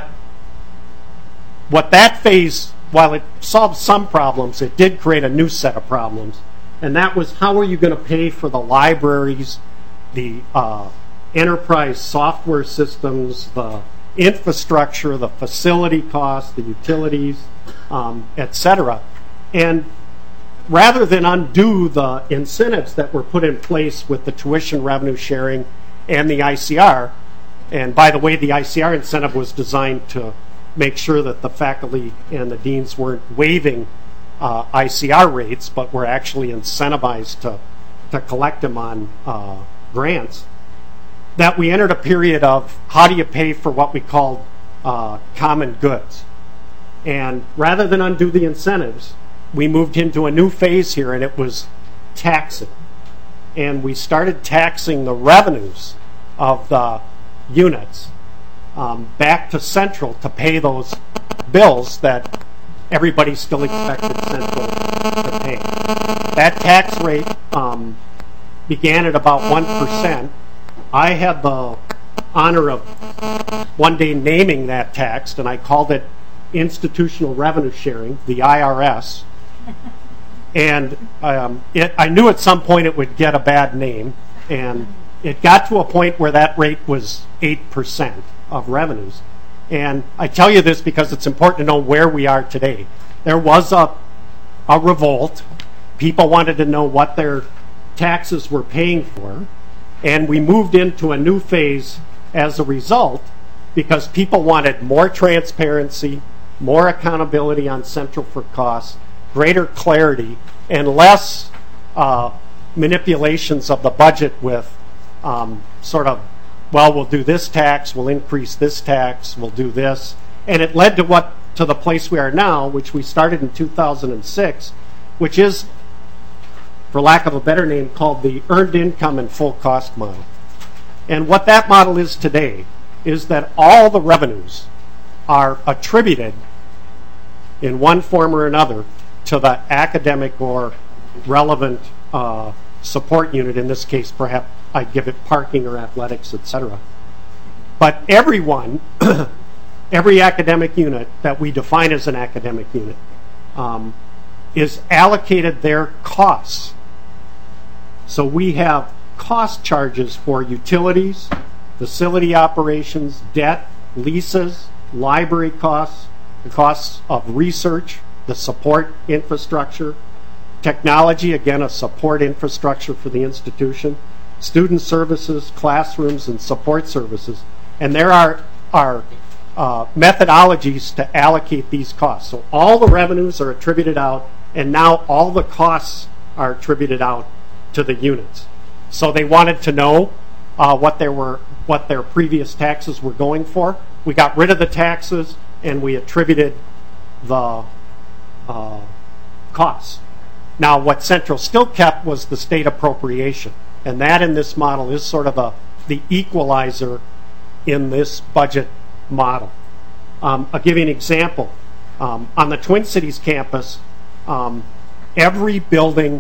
what that phase, while it solved some problems, it did create a new set of problems. And that was, how are you going to pay for the libraries, the uh, enterprise software systems, the infrastructure, the facility costs, the utilities, um, et cetera. And rather than undo the incentives that were put in place with the tuition revenue sharing and the I C R. And by the way, the I C R incentive was designed to make sure that the faculty and the deans weren't waiving uh, I C R rates, but were actually incentivized to, to collect them on uh, grants, that we entered a period of how do you pay for what we called uh, common goods. And rather than undo the incentives, we moved into a new phase here, and it was taxing. And we started taxing the revenues of the units um, back to Central to pay those bills that everybody still expected Central to pay. That tax rate um, began at about one percent. I had the honor of one day naming that tax, and I called it Institutional Revenue Sharing, the I R S. And um, it, I knew at some point it would get a bad name, and it got to a point where that rate was eight percent of revenues. And I tell you this because it's important to know where we are today. There was a, a revolt. People wanted to know what their taxes were paying for, and we moved into a new phase as a result because people wanted more transparency, more accountability on Central for costs, greater clarity, and less uh, manipulations of the budget with um, sort of, well, we'll do this tax, we'll increase this tax, we'll do this. And it led to what to the place we are now, which we started in two thousand six, which is, for lack of a better name, called the Earned Income and Full Cost Model. And what that model is today is that all the revenues are attributed in one form or another to the academic or relevant uh, support unit. In this case, perhaps I give it parking or athletics, et cetera. But everyone, every academic unit that we define as an academic unit um, is allocated their costs. So we have cost charges for utilities, facility operations, debt, leases, library costs, the costs of research, the support infrastructure, technology, again, a support infrastructure for the institution, student services, classrooms, and support services. And there are, are uh, methodologies to allocate these costs. So all the revenues are attributed out, and now all the costs are attributed out to the units. So they wanted to know uh, what, there were, what their previous taxes were going for. We got rid of the taxes, and we attributed the uh, costs. Now, what Central still kept was the state appropriation, and that in this model is sort of a, the equalizer in this budget model. Um, I'll give you an example. Um, on the Twin Cities campus, um, every building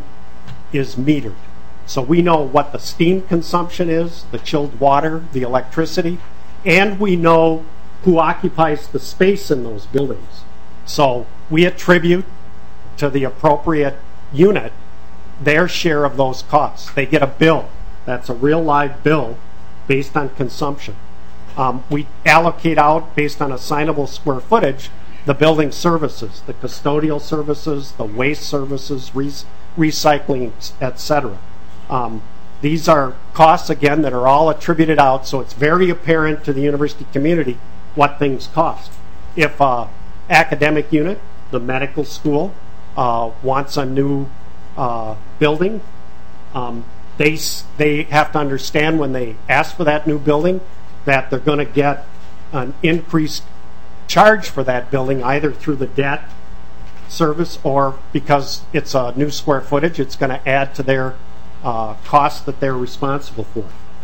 is metered. So we know what the steam consumption is, the chilled water, the electricity, and we know who occupies the space in those buildings. So we attribute to the appropriate unit their share of those costs. They get a bill. That's a real live bill based on consumption. Um, we allocate out, based on assignable square footage, the building services, the custodial services, the waste services, re recycling, et cetera. Um, these are costs, again, that are all attributed out, so it's very apparent to the university community what things cost. If an academic unit, the medical school, uh, wants a new uh, building, um, they, they have to understand when they ask for that new building that they're going to get an increased charge for that building, either through the debt service or because it's a new square footage, it's going to add to their uh, costs that they're responsible for.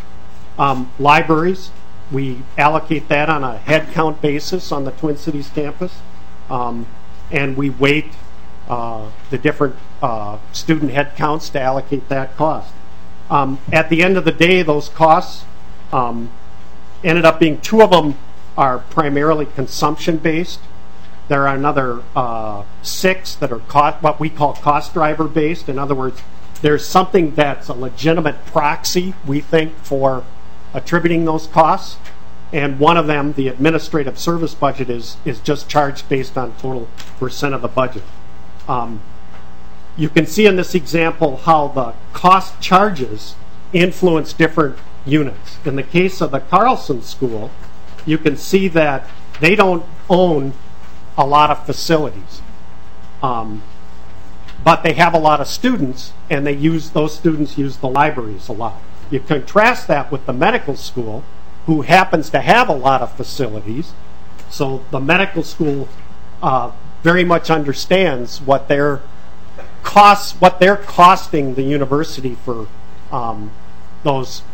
Um, libraries, we allocate that on a head count basis on the Twin Cities campus, um, and we weight uh, the different uh, student head counts to allocate that cost. Um, at the end of the day, those costs um, ended up being, two of them are primarily consumption based. There are another uh, six that are cost, what we call cost driver based. In other words, there's something that's a legitimate proxy, we think, for attributing those costs. And one of them, the administrative service budget, is, is just charged based on total percent of the budget. Um, you can see in this example how the cost charges influence different units. In the case of the Carlson School, you can see that they don't own a lot of facilities. Um, but they have a lot of students, and they use those students use the libraries a lot. You contrast that with the medical school, who happens to have a lot of facilities. So the medical school uh, very much understands what their costs, what they're costing the university for um, those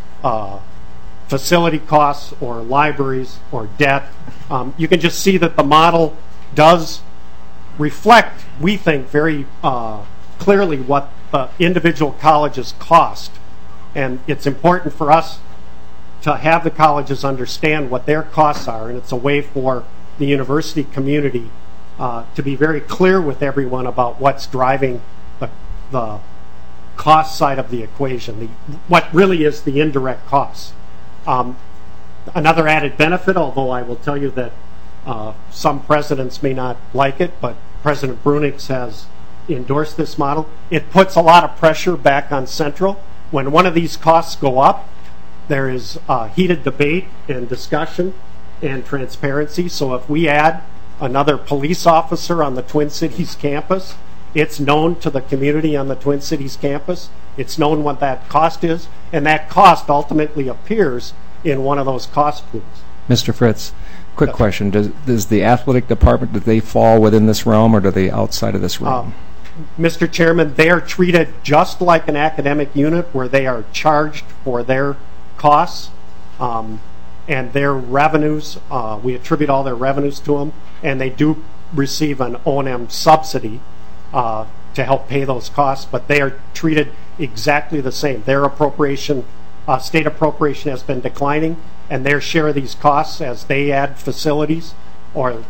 uh, facility costs or libraries or debt. Um, you can just see that the model does reflect, we think, very uh, clearly what the individual colleges cost. And it's important for us to have the colleges understand what their costs are, and it's a way for the university community uh, to be very clear with everyone about what's driving the, the cost side of the equation, the, what really is the indirect costs. Um, another added benefit, although I will tell you that uh, some presidents may not like it, but President Brunix has endorsed this model. It puts a lot of pressure back on Central. When one of these costs go up, there is uh, heated debate and discussion and transparency. So if we add another police officer on the Twin Cities campus, it's known to the community on the Twin Cities campus. It's known what that cost is, and that cost ultimately appears in one of those cost pools. Mister Fritz, quick question. Does, does the athletic department, do they fall within this realm, or do they outside of this realm? Uh, Mister Chairman, they are treated just like an academic unit where they are charged for their costs um, and their revenues. Uh, we attribute all their revenues to them, and they do receive an O and M subsidy uh, to help pay those costs, but they are treated exactly the same. Their appropriation, uh, state appropriation has been declining, and their share of these costs as they add facilities or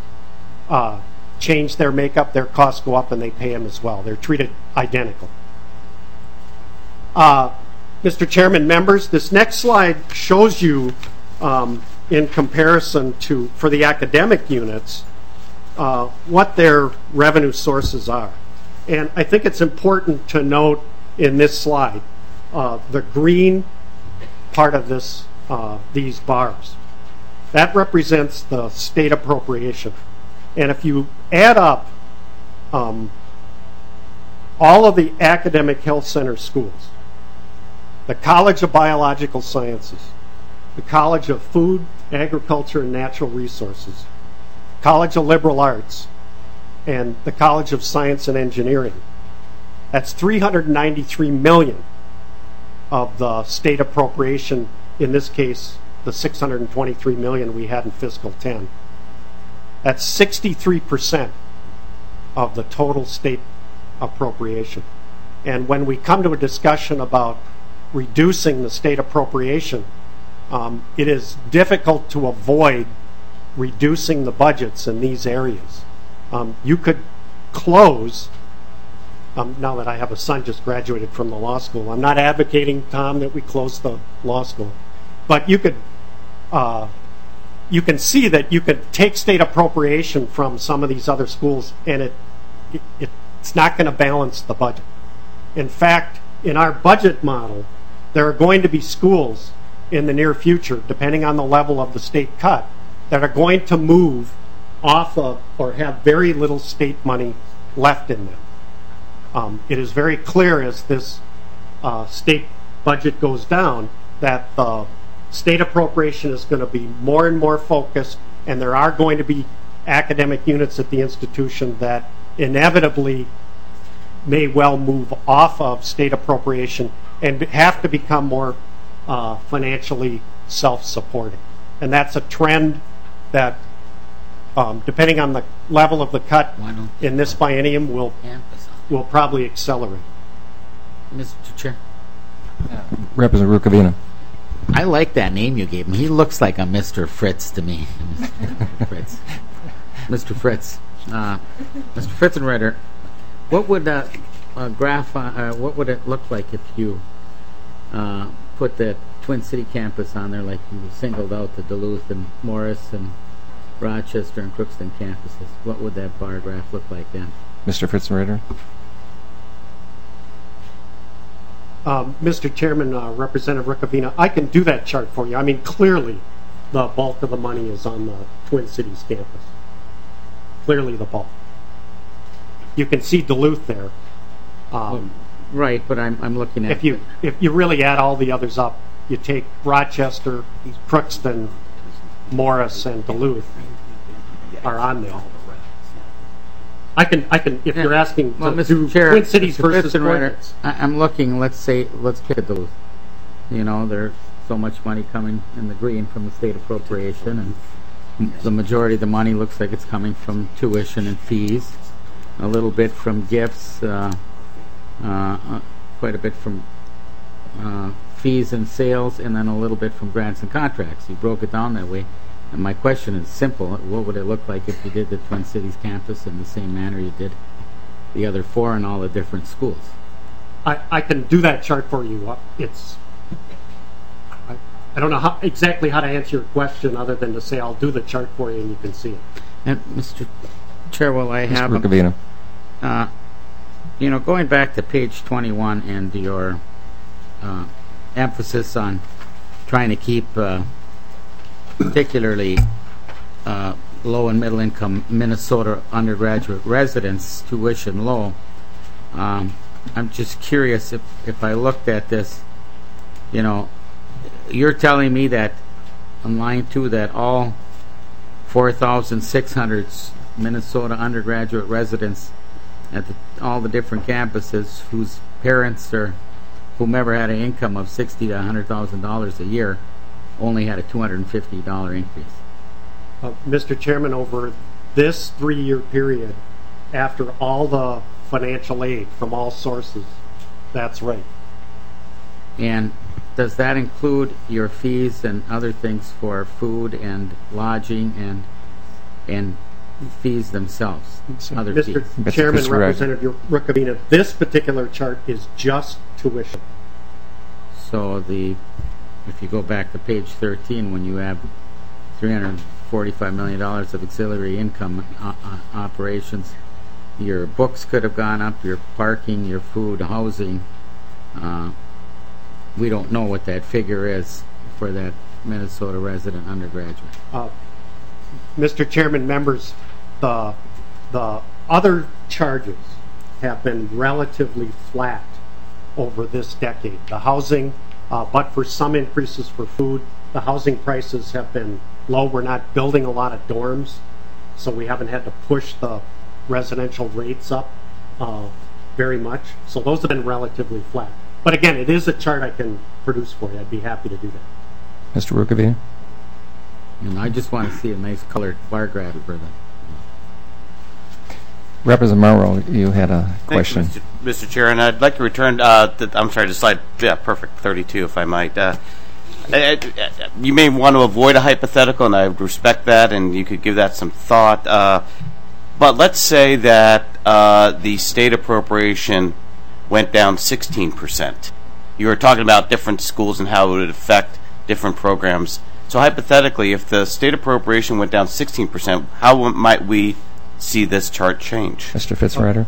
uh, change their makeup, their costs go up and they pay them as well. They're treated identical. Uh, Mister Chairman, members, this next slide shows you um, in comparison to, for the academic units, uh, what their revenue sources are. And I think it's important to note in this slide, uh, the green part of this, uh, these bars. That represents the state appropriation. And if you add up um, all of the academic health center schools, the College of Biological Sciences, the College of Food, Agriculture, and Natural Resources, College of Liberal Arts, and the College of Science and Engineering, that's three hundred ninety-three million dollars of the state appropriation, in this case, the six hundred twenty-three million dollars we had in fiscal ten. That's sixty-three percent of the total state appropriation. And when we come to a discussion about reducing the state appropriation, um, it is difficult to avoid reducing the budgets in these areas. Um, you could close, um, now that I have a son just graduated from the law school, I'm not advocating, Tom, that we close the law school, but you could uh, you can see that you could take state appropriation from some of these other schools, and it, it it's not going to balance the budget. In fact, in our budget model, there are going to be schools in the near future, depending on the level of the state cut, that are going to move off of or have very little state money left in them. Um, it is very clear as this uh, state budget goes down that the state appropriation is going to be more and more focused, and there are going to be academic units at the institution that inevitably may well move off of state appropriation and have to become more uh, financially self-supporting. And that's a trend that, um, depending on the level of the cut in this biennium, will will probably accelerate. Mister Chair. Representative Rukavina. I like that name you gave him. He looks like a Mister Fritz to me. Mister Fritz. Mister Fritz. Uh, Mister Fritzenreiter, what would a, a graph, uh, uh, what would it look like if you uh, put the Twin City campus on there, like you singled out the Duluth and Morris and Rochester and Crookston campuses? What would that bar graph look like then? Mister Fritzenreiter. Um, Mister Chairman, uh, Representative Riccovino, I can do that chart for you. I mean, clearly, the bulk of the money is on the Twin Cities campus. Clearly the bulk. You can see Duluth there. Um, Right, but I'm, I'm looking at... if you if you really add all the others up, you take Rochester, Crookston, Morris, and Duluth are on there. I can I can if Yeah. you're asking Well, to Mister do Chair, Twin Cities Mister versus Fitzenreiter, Portland. I- I'm looking, let's say, let's pick Duluth. You know, there's so much money coming in the green from the state appropriation, and m- the majority of the money looks like it's coming from tuition and fees, a little bit from gifts, uh, uh, uh, quite a bit from uh, fees and sales, and then a little bit from grants and contracts. You broke it down that way. And my question is simple. What would it look like if you did the Twin Cities campus in the same manner you did the other four in all the different schools? I, I can do that chart for you. Uh, It's I, I don't know how, exactly how to answer your question other than to say I'll do the chart for you and you can see it. And Mister Chair, while I have... Mister Riccovino. Uh, you know, going back to page twenty-one and your uh, emphasis on trying to keep uh, particularly uh, low and middle income Minnesota undergraduate residents tuition low, um, I'm just curious if, if I looked at this, you know, you're telling me that on line two that all four thousand six hundred Minnesota undergraduate residents at the, all the different campuses whose parents or whomever had an income of sixty to one hundred thousand dollars a year only had a two hundred fifty dollars increase. Uh, Mister Chairman, over this three-year period, after all the financial aid from all sources, that's right. And does that include your fees and other things for food and lodging and and fees themselves? Other Mister fees. Mister Chairman, Fitzgerald. Representative Riccovino, this particular chart is just tuition. So the if you go back to page thirteen, when you have three hundred forty-five million dollars of auxiliary income uh, uh, operations, your books could have gone up, your parking, your food, housing. Uh, we don't know what that figure is for that Minnesota resident undergraduate. Uh, Mister Chairman, members, the the other charges have been relatively flat over this decade. The housing, uh, but for some increases for food, the housing prices have been low. We're not building a lot of dorms, so we haven't had to push the residential rates up uh, very much. So those have been relatively flat. But again, it is a chart I can produce for you. I'd be happy to do that. Mister Riccovino. And I just want to see a nice colored bar graph for the. Representative Morrow, you had a Thank you, question. Mister Mister Chair, and I'd like to return, uh, to, I'm sorry, to slide, yeah, perfect, thirty-two, if I might. Uh, uh, you may want to avoid a hypothetical, and I would respect that, and you could give that some thought. Uh, but let's say that uh, the state appropriation went down sixteen percent. You were talking about different schools and how it would affect different programs. So hypothetically, if the state appropriation went down sixteen percent, how might we see this chart change? Mister Fitzgerald.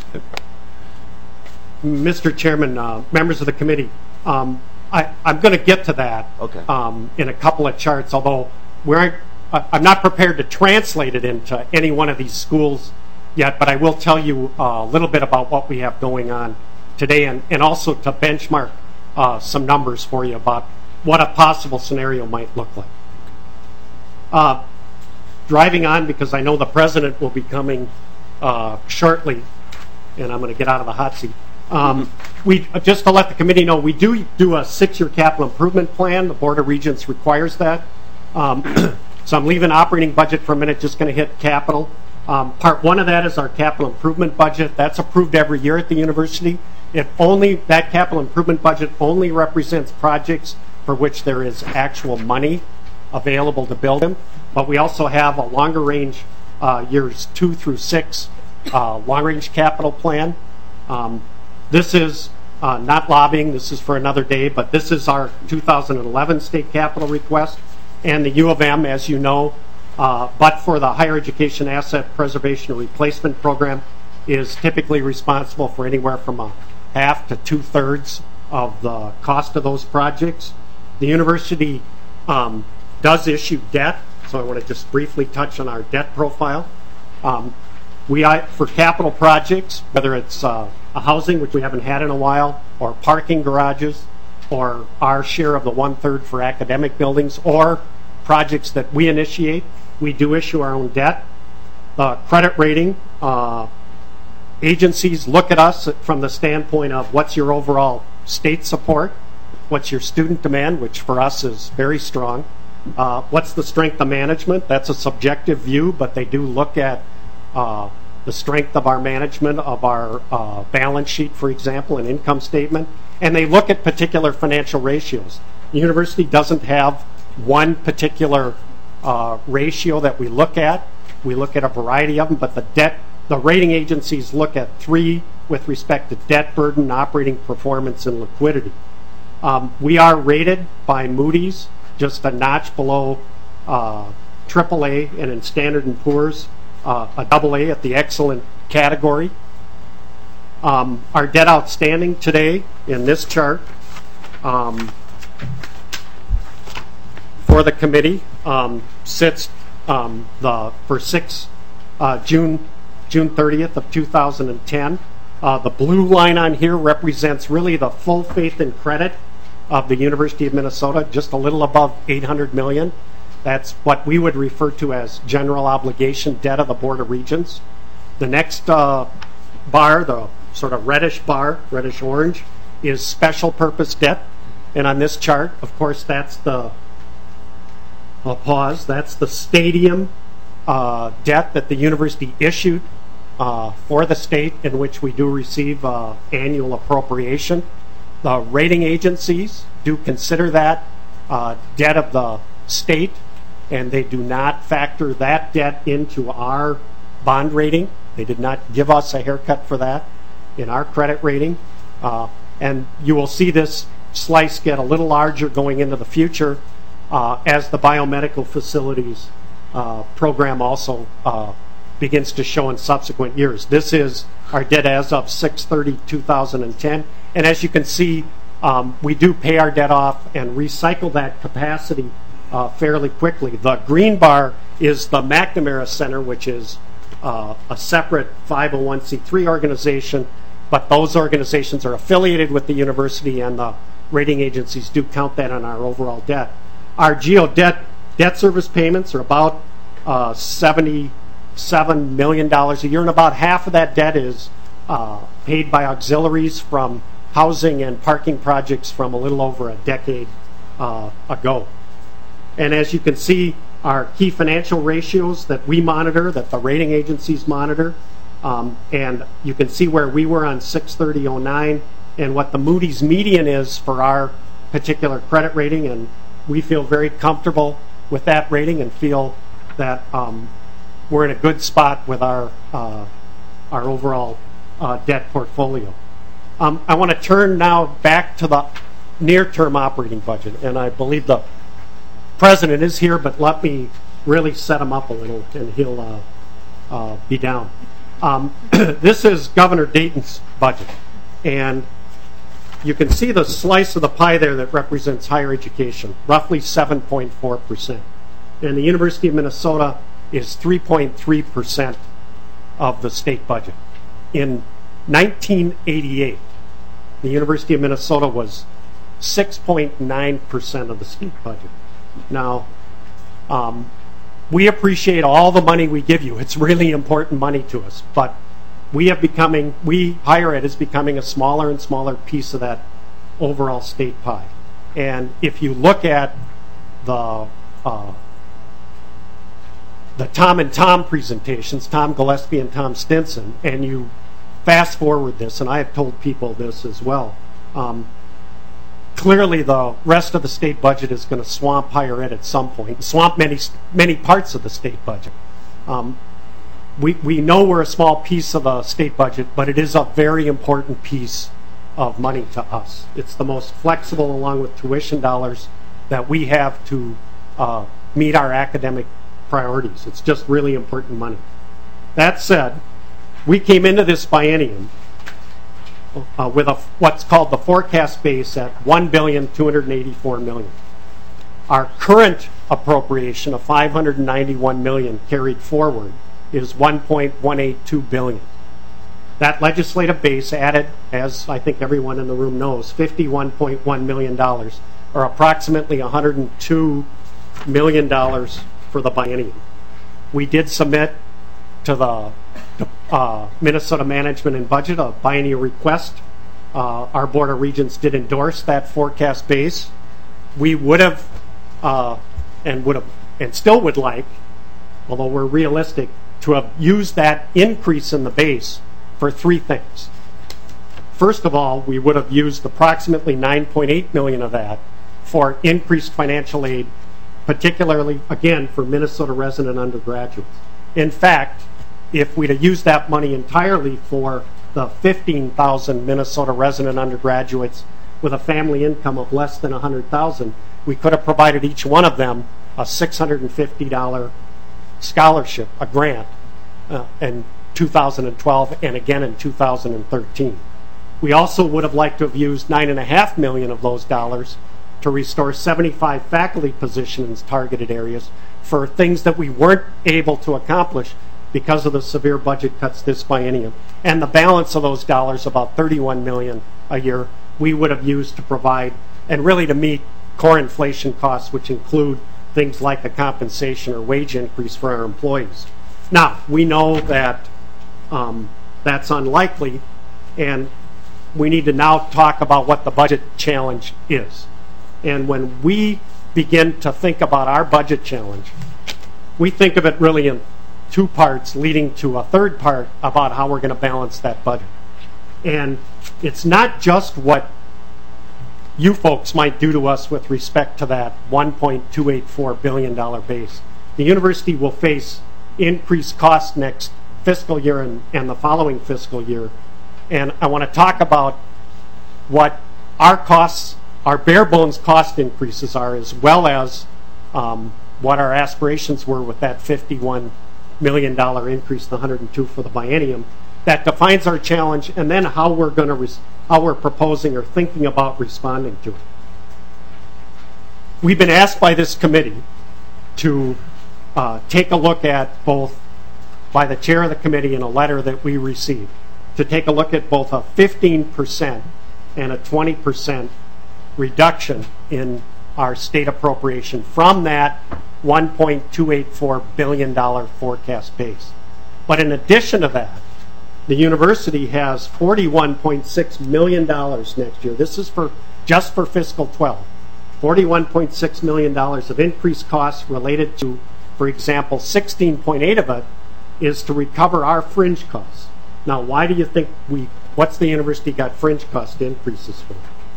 Mister Chairman, uh, members of the committee, um, I, I'm going to get to that Okay. um, in a couple of charts, although we aren't, uh, I'm not prepared to translate it into any one of these schools yet, but I will tell you uh, a little bit about what we have going on today and, and also to benchmark uh, some numbers for you about what a possible scenario might look like. Uh, driving on, because I know the president will be coming uh, shortly, and I'm going to get out of the hot seat. Um, we just to let the committee know, we do do a six-year capital improvement plan. The Board of Regents requires that. Um, so I'm leaving operating budget for a minute, just going to hit capital. Um, part one of that is our capital improvement budget. That's approved every year at the university. It only that capital improvement budget only represents projects for which there is actual money available to build them. But we also have a longer range, uh, years two through six, uh, long range capital plan. Um, this is uh, not lobbying. This is for another day. But this is our two thousand eleven state capital request, and the U of M, as you know, uh, but for the higher education asset preservation and replacement program, is typically responsible for anywhere from a half to two thirds of the cost of those projects. The university um, does issue debt, so I want to just briefly touch on our debt profile. Um, we, I, for capital projects, whether it's uh, a housing, which we haven't had in a while, or parking garages, or our share of the one-third for academic buildings, or projects that we initiate, we do issue our own debt. The credit rating, uh, agencies look at us from the standpoint of what's your overall state support, what's your student demand, which for us is very strong, uh, what's the strength of management. That's a subjective view, but they do look at uh, the strength of our management, of our uh, balance sheet, for example, an income statement, and they look at particular financial ratios. The university doesn't have one particular uh, ratio that we look at. We look at a variety of them, but the debt, the rating agencies look at three with respect to debt burden, operating performance, and liquidity. Um, we are rated by Moody's just a notch below uh, triple A, and in Standard and Poor's uh, a double A at the excellent category. Um, our debt outstanding today in this chart um, for the committee um, sits um, the for six uh, June June thirtieth of two thousand ten. Uh, the blue line on here represents really the full faith and credit of the University of Minnesota, just a little above eight hundred million dollars. That's what we would refer to as general obligation debt of the Board of Regents. The next uh, bar, the sort of reddish bar, reddish orange, is special purpose debt. And on this chart, of course, that's the, I'll pause, that's the stadium uh, debt that the university issued uh, for the state, in which we do receive uh, annual appropriation. The rating agencies do consider that uh, debt of the state, and they do not factor that debt into our bond rating. They did not give us a haircut for that in our credit rating. Uh, and you will see this slice get a little larger going into the future uh, as the biomedical facilities uh, program also uh, begins to show in subsequent years. This is our debt as of six thirty two thousand ten. And as you can see, um, we do pay our debt off and recycle that capacity uh, fairly quickly. The green bar is the McNamara Center, which is uh, a separate five oh one c three organization, but those organizations are affiliated with the university, and the rating agencies do count that on our overall debt. Our GEO debt, debt service payments are about uh, seventy-seven million dollars a year, and about half of that debt is uh, paid by auxiliaries from housing and parking projects from a little over a decade uh, ago. And as you can see, our key financial ratios that we monitor, that the rating agencies monitor, um, and you can see where we were on six thirty oh nine and what the Moody's median is for our particular credit rating, and we feel very comfortable with that rating and feel that um, we're in a good spot with our uh, our overall uh, debt portfolio. Um, I want to turn now back to the near-term operating budget, and I believe the president is here, but let me really set him up a little, and he'll uh, uh, be down. Um, this is Governor Dayton's budget, and you can see the slice of the pie there that represents higher education, roughly seven point four percent. And the University of Minnesota is three point three percent of the state budget. In nineteen eighty-eight, the University of Minnesota was six point nine percent of the state budget. Now, um, we appreciate all the money we give you. It's really important money to us, but we have becoming, we, higher ed is becoming a smaller and smaller piece of that overall state pie. And if you look at the uh, the Tom and Tom presentations, Tom Gillespie and Tom Stinson, and you fast forward this, and I have told people this as well, um, clearly the rest of the state budget is going to swamp higher ed at some point, swamp many many parts of the state budget. Um, we, we know we're a small piece of the state budget, but it is a very important piece of money to us. It's the most flexible, along with tuition dollars, that we have to uh, meet our academic priorities. It's just really important money. That said, we came into this biennium uh, with a, what's called the forecast base at one billion two hundred eighty-four million dollars. Our current appropriation of five hundred ninety-one million dollars carried forward is one point one eight two billion dollars. That legislative base added, as I think everyone in the room knows, fifty-one point one million dollars, or approximately one hundred two million dollars for the biennium. We did submit to the uh, Minnesota Management and Budget a biennial request. Uh, our Board of Regents did endorse that forecast base. We would have, uh, and would have, and still would like, although we're realistic, to have used that increase in the base for three things. First of all, we would have used approximately nine point eight million dollars of that for increased financial aid, particularly, again, for Minnesota resident undergraduates. In fact, if we'd have used that money entirely for the fifteen thousand Minnesota resident undergraduates with a family income of less than one hundred thousand dollars, we could have provided each one of them a six hundred fifty dollars scholarship, a grant, uh, in two thousand twelve and again in two thousand thirteen. We also would have liked to have used nine point five million dollars of those dollars to restore seventy-five faculty positions in targeted areas for things that we weren't able to accomplish because of the severe budget cuts this biennium. And the balance of those dollars, about thirty-one million dollars a year, we would have used to provide, and really to meet core inflation costs, which include things like a compensation or wage increase for our employees. Now, we know that um, that's unlikely, and we need to now talk about what the budget challenge is. And when we begin to think about our budget challenge, we think of it really in two parts leading to a third part about how we're going to balance that budget. And it's not just what you folks might do to us with respect to that one point two eight four billion dollars base. The university will face increased costs next fiscal year and, and the following fiscal year. And I want to talk about what our costs, our bare bones cost increases are, as well as um, what our aspirations were with that fifty-one million dollars increase, the one hundred two for the biennium. That defines our challenge, and then how we're going to res- how we're proposing or thinking about responding to it. We've been asked by this committee to uh, take a look at both, by the chair of the committee in a letter that we received, to take a look at both a fifteen percent and a twenty percent reduction in our state appropriation from that one point two eight four billion dollars forecast base. But in addition to that, the university has forty-one point six million dollars next year. This is for just for fiscal twelve. forty-one point six million dollars of increased costs related to, for example, sixteen point eight of it is to recover our fringe costs. Now, why do you think we, what's the university got fringe cost increases for?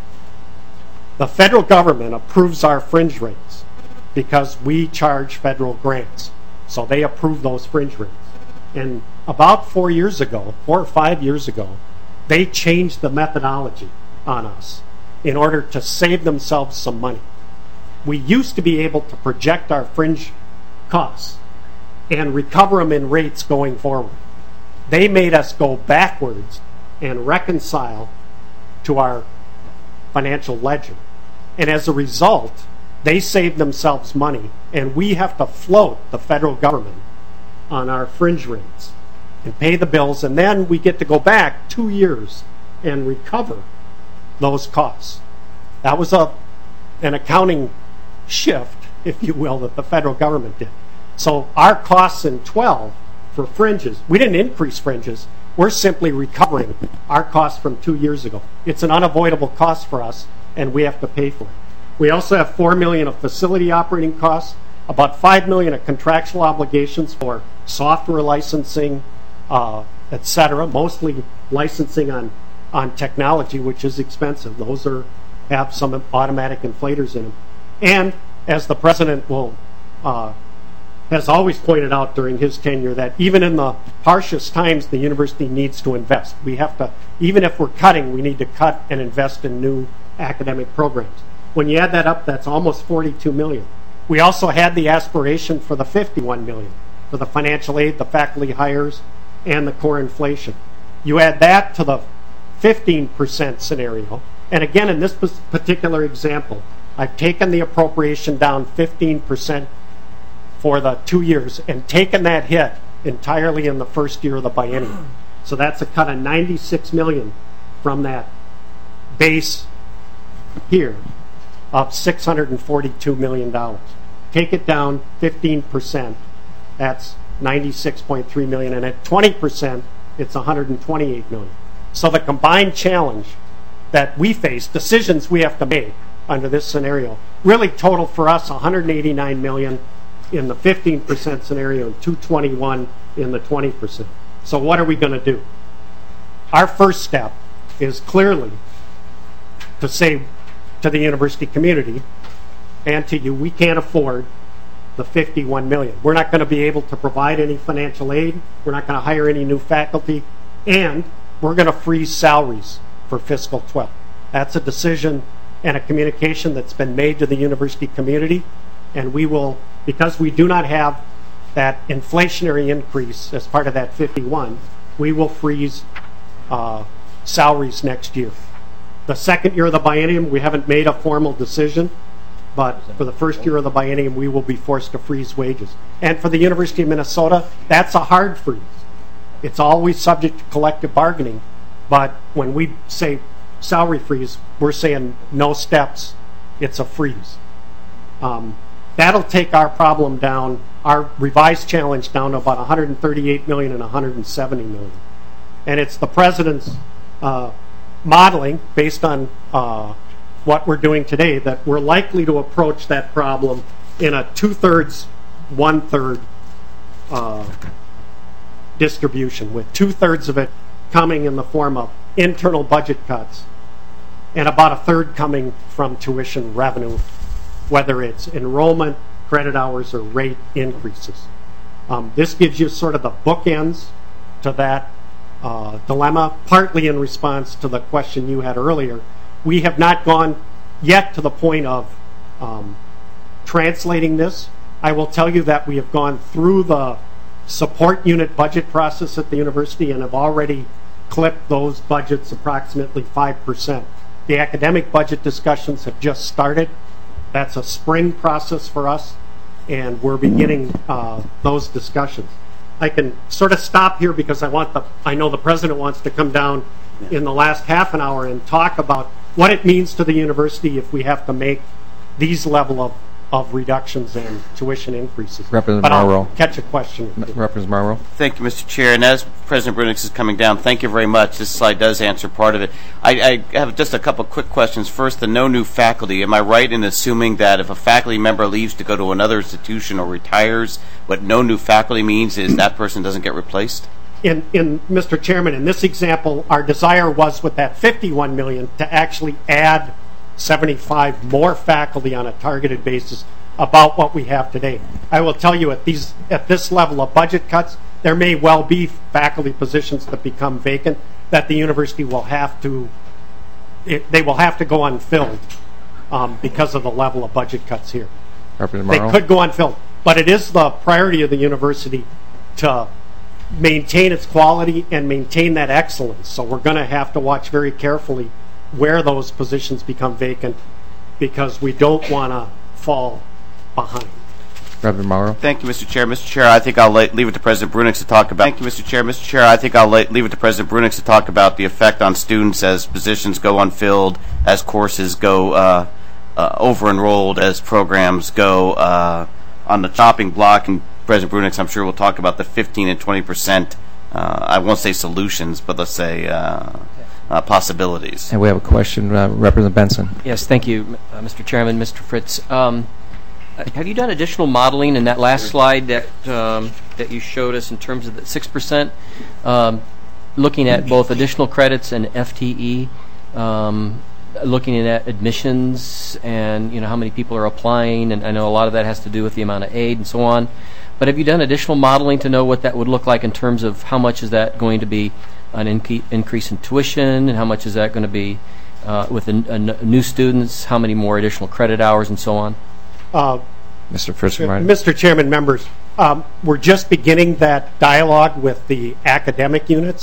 The federal government approves our fringe rates because we charge federal grants. So they approve those fringe rates. And about four years ago, four or five years ago, they changed the methodology on us in order to save themselves some money. We used to be able to project our fringe costs and recover them in rates going forward. They made us go backwards and reconcile to our financial ledger. And as a result, they saved themselves money, and we have to float the federal government on our fringe rates and pay the bills, and then we get to go back two years and recover those costs. That was a an accounting shift, if you will, that the federal government did. So our costs in twelve for fringes, we didn't increase fringes, we're simply recovering our costs from two years ago. It's an unavoidable cost for us, and we have to pay for it. We also have four million dollars of facility operating costs, about five million dollars of contractual obligations for software licensing, uh, et cetera, mostly licensing on, on technology, which is expensive. Those are have some automatic inflators in them. And as the president will uh, has always pointed out during his tenure, that even in the harshest times, the university needs to invest. We have to, even if we're cutting, we need to cut and invest in new academic programs. When you add that up, that's almost forty-two million dollars. We also had the aspiration for the fifty-one million dollars for the financial aid, the faculty hires, and the core inflation. You add that to the fifteen percent scenario, and again, in this particular example, I've taken the appropriation down fifteen percent for the two years and taken that hit entirely in the first year of the biennium. So that's a cut of ninety-six million dollars from that base here of six hundred forty-two million dollars. Take it down fifteen percent, that's ninety-six point three million dollars, and at twenty percent, it's one hundred twenty-eight million dollars. So the combined challenge that we face, decisions we have to make under this scenario, really total for us one hundred eighty-nine million dollars in the fifteen percent scenario and two hundred twenty-one million dollars in the twenty percent. So what are we going to do? Our first step is clearly to say to the university community and to you, we can't afford the fifty-one million dollars. We're not going to be able to provide any financial aid. We're not going to hire any new faculty, and we're going to freeze salaries for fiscal twelve. That's a decision and a communication that's been made to the university community, and we will, because we do not have that inflationary increase as part of that fifty-one, we will freeze uh, salaries next year. The second year of the biennium, we haven't made a formal decision, but for the first year of the biennium, we will be forced to freeze wages. And for the University of Minnesota, that's a hard freeze. It's always subject to collective bargaining, but when we say salary freeze, we're saying no steps, it's a freeze. Um, that'll take our problem down, our revised challenge down to about one hundred thirty-eight million dollars and one hundred seventy million dollars. And it's the President's uh, modeling based on uh, what we're doing today that we're likely to approach that problem in a two-thirds, one-third uh, distribution, with two-thirds of it coming in the form of internal budget cuts and about a third coming from tuition revenue, whether it's enrollment, credit hours, or rate increases. Um, this gives you sort of the bookends to that uh, dilemma, partly in response to the question you had earlier. We have not gone yet to the point of um, translating this. I will tell you that we have gone through the support unit budget process at the university and have already clipped those budgets approximately five percent. The academic budget discussions have just started. That's a spring process for us, and we're beginning uh, those discussions. I can sort of stop here because I want the, I know the president wants to come down in the last half an hour and talk about what it means to the university if we have to make these level of, of reductions and tuition increases. Representative but I'll Marrow. catch a question. Representative Marrow. Thank you, Mister Chair. And as President Brunix is coming down, thank you very much. This slide does answer part of it. I, I have just a couple quick questions. First, the no new faculty. Am I right in assuming that if a faculty member leaves to go to another institution or retires, what no new faculty means is that person doesn't get replaced? In, in Mister Chairman, in this example, our desire was with that fifty-one million dollars to actually add seventy-five more faculty on a targeted basis about what we have today. I will tell you at these at this level of budget cuts, there may well be faculty positions that become vacant that the university will have to it, they will have to go unfilled um, because of the level of budget cuts here. Representative They Marrow. could go unfilled, but it is the priority of the university to maintain its quality and maintain that excellence. So we're going to have to watch very carefully where those positions become vacant because we don't want to fall behind. Representative Marrow. Thank you, Mister Chair. Mister Chair, I think I'll let, leave it to President Brunix to talk about. Thank you, Mister Chair. Mister Chair, I think I'll let, leave it to President Brunix to talk about the effect on students as positions go unfilled, as courses go uh, uh, over-enrolled, as programs go uh, on the chopping block. And President Brunix, I'm sure, will talk about the fifteen and twenty percent. Uh, I won't say solutions, but let's say uh, uh, possibilities. And we have a question, uh, Representative Benson. Yes, thank you, uh, Mister Chairman, Mister Fritz. Um, uh, have you done additional modeling in that last slide that um, that you showed us in terms of the six percent, um, looking at both additional credits and F T E, um, looking at admissions and you know how many people are applying, and I know a lot of that has to do with the amount of aid and so on. But have you done additional modeling to know what that would look like in terms of how much is that going to be an inc- increase in tuition, and how much is that going to be uh, with a, a n- new students, how many more additional credit hours, and so on? Uh, Mister Fritz, right. Mister Chairman, members, um, we're just beginning that dialogue with the academic units.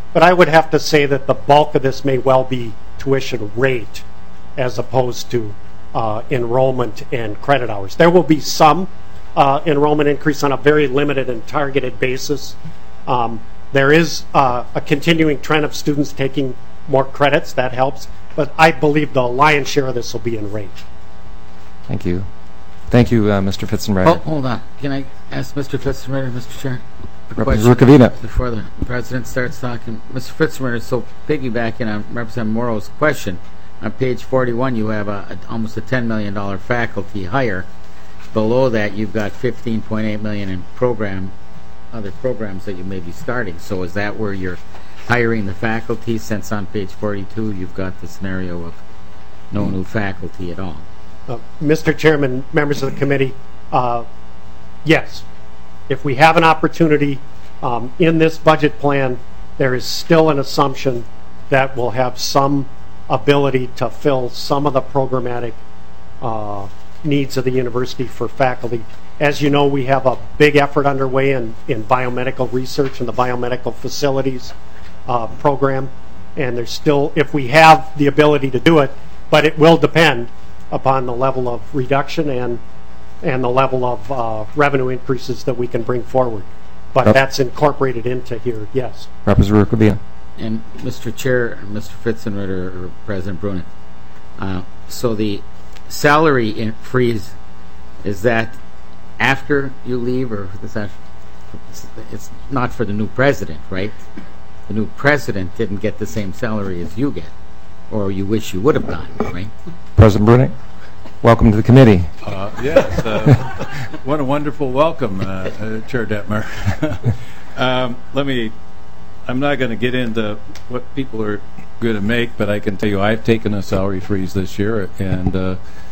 but I would have to say that the bulk of this may well be tuition rate as opposed to uh, enrollment and credit hours. There will be some uh, enrollment increase on a very limited and targeted basis. Um, there is uh, a continuing trend of students taking more credits. That helps. But I believe the lion's share of this will be in rate. Thank you. Thank you, uh, Mister Fitzenreiter. Hold, hold on. Can I ask Mister Fitzenreiter, Mister Chair, a question Rukavina. before the President starts talking? Mister Fitzenreiter, so piggybacking on Representative Morrow's question, on page forty-one you have a, a, almost a ten million dollars faculty hire. Below that you've got fifteen point eight million dollars in program, other programs that you may be starting. So is that where you're hiring the faculty, since on page forty-two you've got the scenario of no new faculty at all? Uh, Mister Chairman, members of the committee, uh, yes. If we have an opportunity um, in this budget plan, there is still an assumption that we'll have some ability to fill some of the programmatic uh, needs of the university for faculty. As you know, we have a big effort underway in, in biomedical research and the biomedical facilities uh, program. And there's still, if we have the ability to do it, but it will depend upon the level of reduction and and the level of uh, revenue increases that we can bring forward. But Yep. that's incorporated into here, yes. Representative Rukavina. And Mister Chair, Mister Fitzenreiter, or President Brunet, uh, so the salary in freeze, is that after you leave, or is that, it's, it's not for the new president, right? The new president didn't get the same salary as you get, or you wish you would have gotten, right? President Brunet, welcome to the committee. Uh, yes, uh, what a wonderful welcome, uh, uh, Chair Detmer. um, let me, I'm not going to get into what people are going to make, but I can tell you I've taken a salary freeze this year and uh,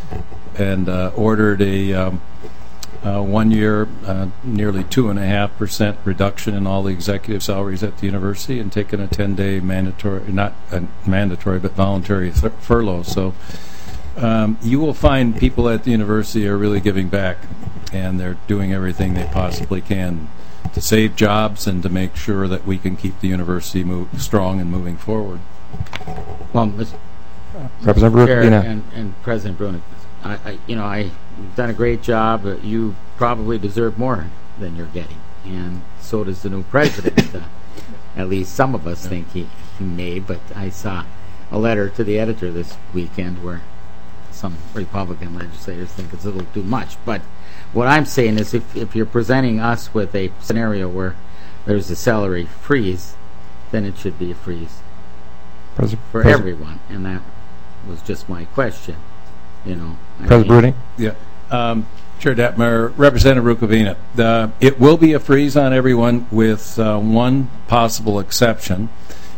and uh, ordered a um, uh, one-year, uh, nearly two and a half percent reduction in all the executive salaries at the university, and taken a ten-day mandatory, not uh, mandatory, but voluntary th- furlough. So um, you will find people at the university are really giving back, and they're doing everything they possibly can to save jobs and to make sure that we can keep the university move, strong and moving forward. Well, Mister Representative Chair Rukavina. and, and President Brunet, I, I, you know, I, you've done a great job. Uh, you probably deserve more than you're getting, and so does the new president. uh, at least some of us think he, he may, but I saw a letter to the editor this weekend where some Republican legislators think it's a little too much. But what I'm saying is, if, if you're presenting us with a scenario where there's a salary freeze, then it should be a freeze President, for President, everyone, and that was just my question. You know, I President mean, Brunet. Yeah. Um, Chair Detmer, Representative Rukavina, the, it will be a freeze on everyone with uh, one possible exception,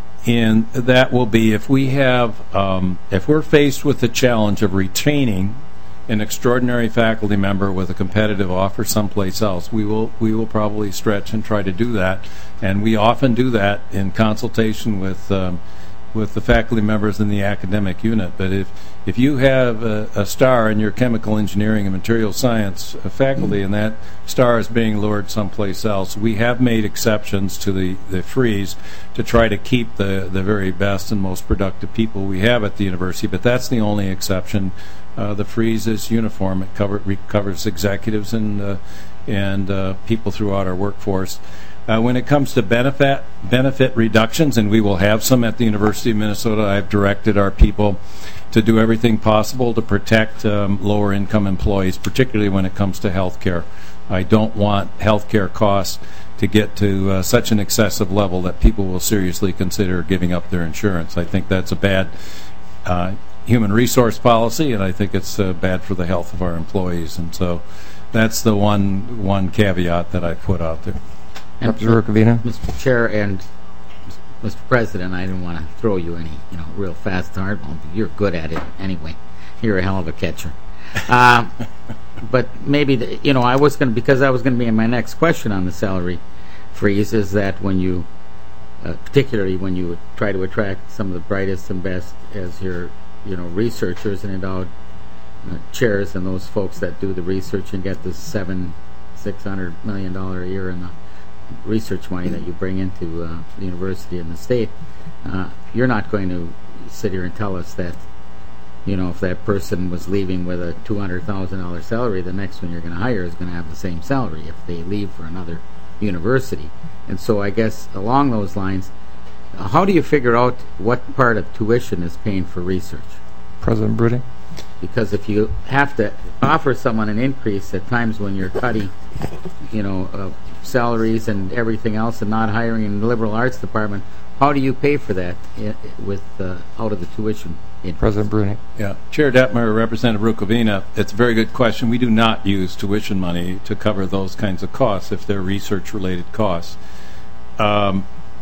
and that will be if we have, um, if we're faced with the challenge of retaining an extraordinary faculty member with a competitive offer someplace else, we will we will probably stretch and try to do that, and we often do that in consultation with um, with the faculty members in the academic unit. But if if you have a, a star in your chemical engineering and material science uh, faculty, and that star is being lured someplace else, we have made exceptions to the, the freeze to try to keep the, the very best and most productive people we have at the university. But that's the only exception. Uh, the freeze is uniform. It cover, re- covers executives and uh, and uh, people throughout our workforce. Uh, when it comes to benefit benefit reductions, and we will have some at the University of Minnesota, I've directed our people to do everything possible to protect um, lower income employees, particularly when it comes to health care. I don't want health care costs to get to uh, such an excessive level that people will seriously consider giving up their insurance. I think that's a bad uh, human resource policy, and I think it's uh, bad for the health of our employees. And so that's the one one caveat that I put out there. And, Representative Rukavina. Mister Chair and Mister President, I didn't want to throw you any, you know, real fast hardball. You're good at it anyway. You're a hell of a catcher. Uh, but maybe, the, you know, I was going to, because I was going to be in my next question on the salary freeze, is that when you, uh, particularly when you try to attract some of the brightest and best as your, you know, researchers and endowed uh, chairs and those folks that do the research and get the seven, six hundred million dollar a year in the research money that you bring into uh, the university and the state, uh, you're not going to sit here and tell us that, you know, if that person was leaving with a two hundred thousand dollars salary, the next one you're going to hire is going to have the same salary if they leave for another university. And so I guess along those lines, uh, how do you figure out what part of tuition is paying for research? President Bruni? Because if you have to offer someone an increase at times when you're cutting, you know, uh, salaries and everything else and not hiring in the liberal arts department, how do you pay for that i- with uh, out of the tuition increase? President Bruni? Yeah, Chair Detmer, Representative Rukavina, it's a very good question. We do not use tuition money to cover those kinds of costs if they're research-related costs. Um,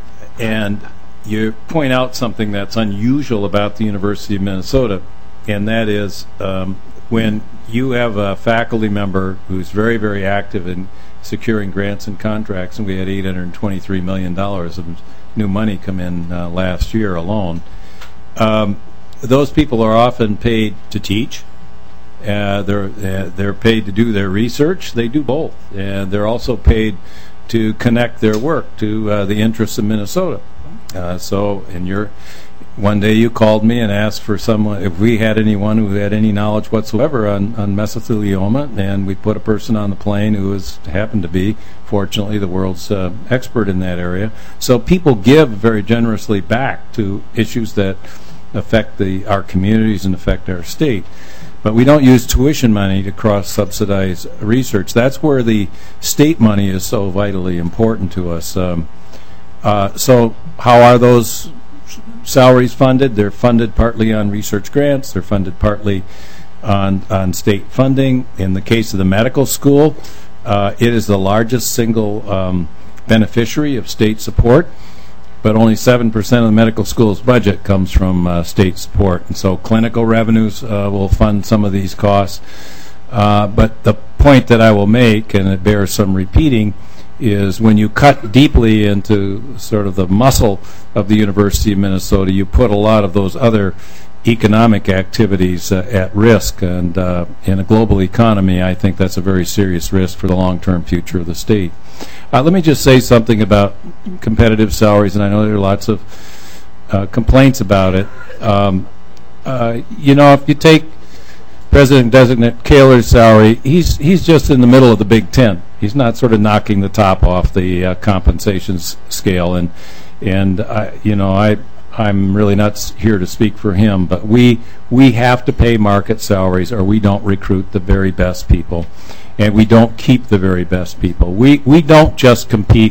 and you point out something that's unusual about the University of Minnesota, and that is um, when you have a faculty member who's very, very active in securing grants and contracts, and we had eight hundred twenty-three million dollars of new money come in uh, last year alone. Um, those people are often paid to teach. Uh, they're uh, they're paid to do their research. They do both, and they're also paid to connect their work to uh, the interests of Minnesota. Uh, so, in your one day you called me and asked for someone if we had anyone who had any knowledge whatsoever on, on mesothelioma, and we put a person on the plane who was happened to be, fortunately, the world's uh, expert in that area. So people give very generously back to issues that affect the our communities and affect our state. But we don't use tuition money to cross-subsidize research. That's where the state money is so vitally important to us. Um, uh, so how are those salaries funded? They're funded partly on research grants. They're funded partly on on state funding. In the case of the medical school, uh, it is the largest single um, beneficiary of state support, but only seven percent of the medical school's budget comes from uh, state support. And so clinical revenues uh, will fund some of these costs. Uh, but the point that I will make, and it bears some repeating, is when you cut deeply into sort of the muscle of the University of Minnesota, you put a lot of those other economic activities uh, at risk. And uh, in a global economy, I think that's a very serious risk for the long-term future of the state. Uh, let me just say something about competitive salaries, and I know there are lots of uh, complaints about it. Um, uh, you know, if you take President-designate Kaler's salary, he's he's just in the middle of the Big Ten. He's not sort of knocking the top off the uh, compensation s- scale, and and I, you know I I'm really not s- here to speak for him, but we we have to pay market salaries, or we don't recruit the very best people, and we don't keep the very best people. We we don't just compete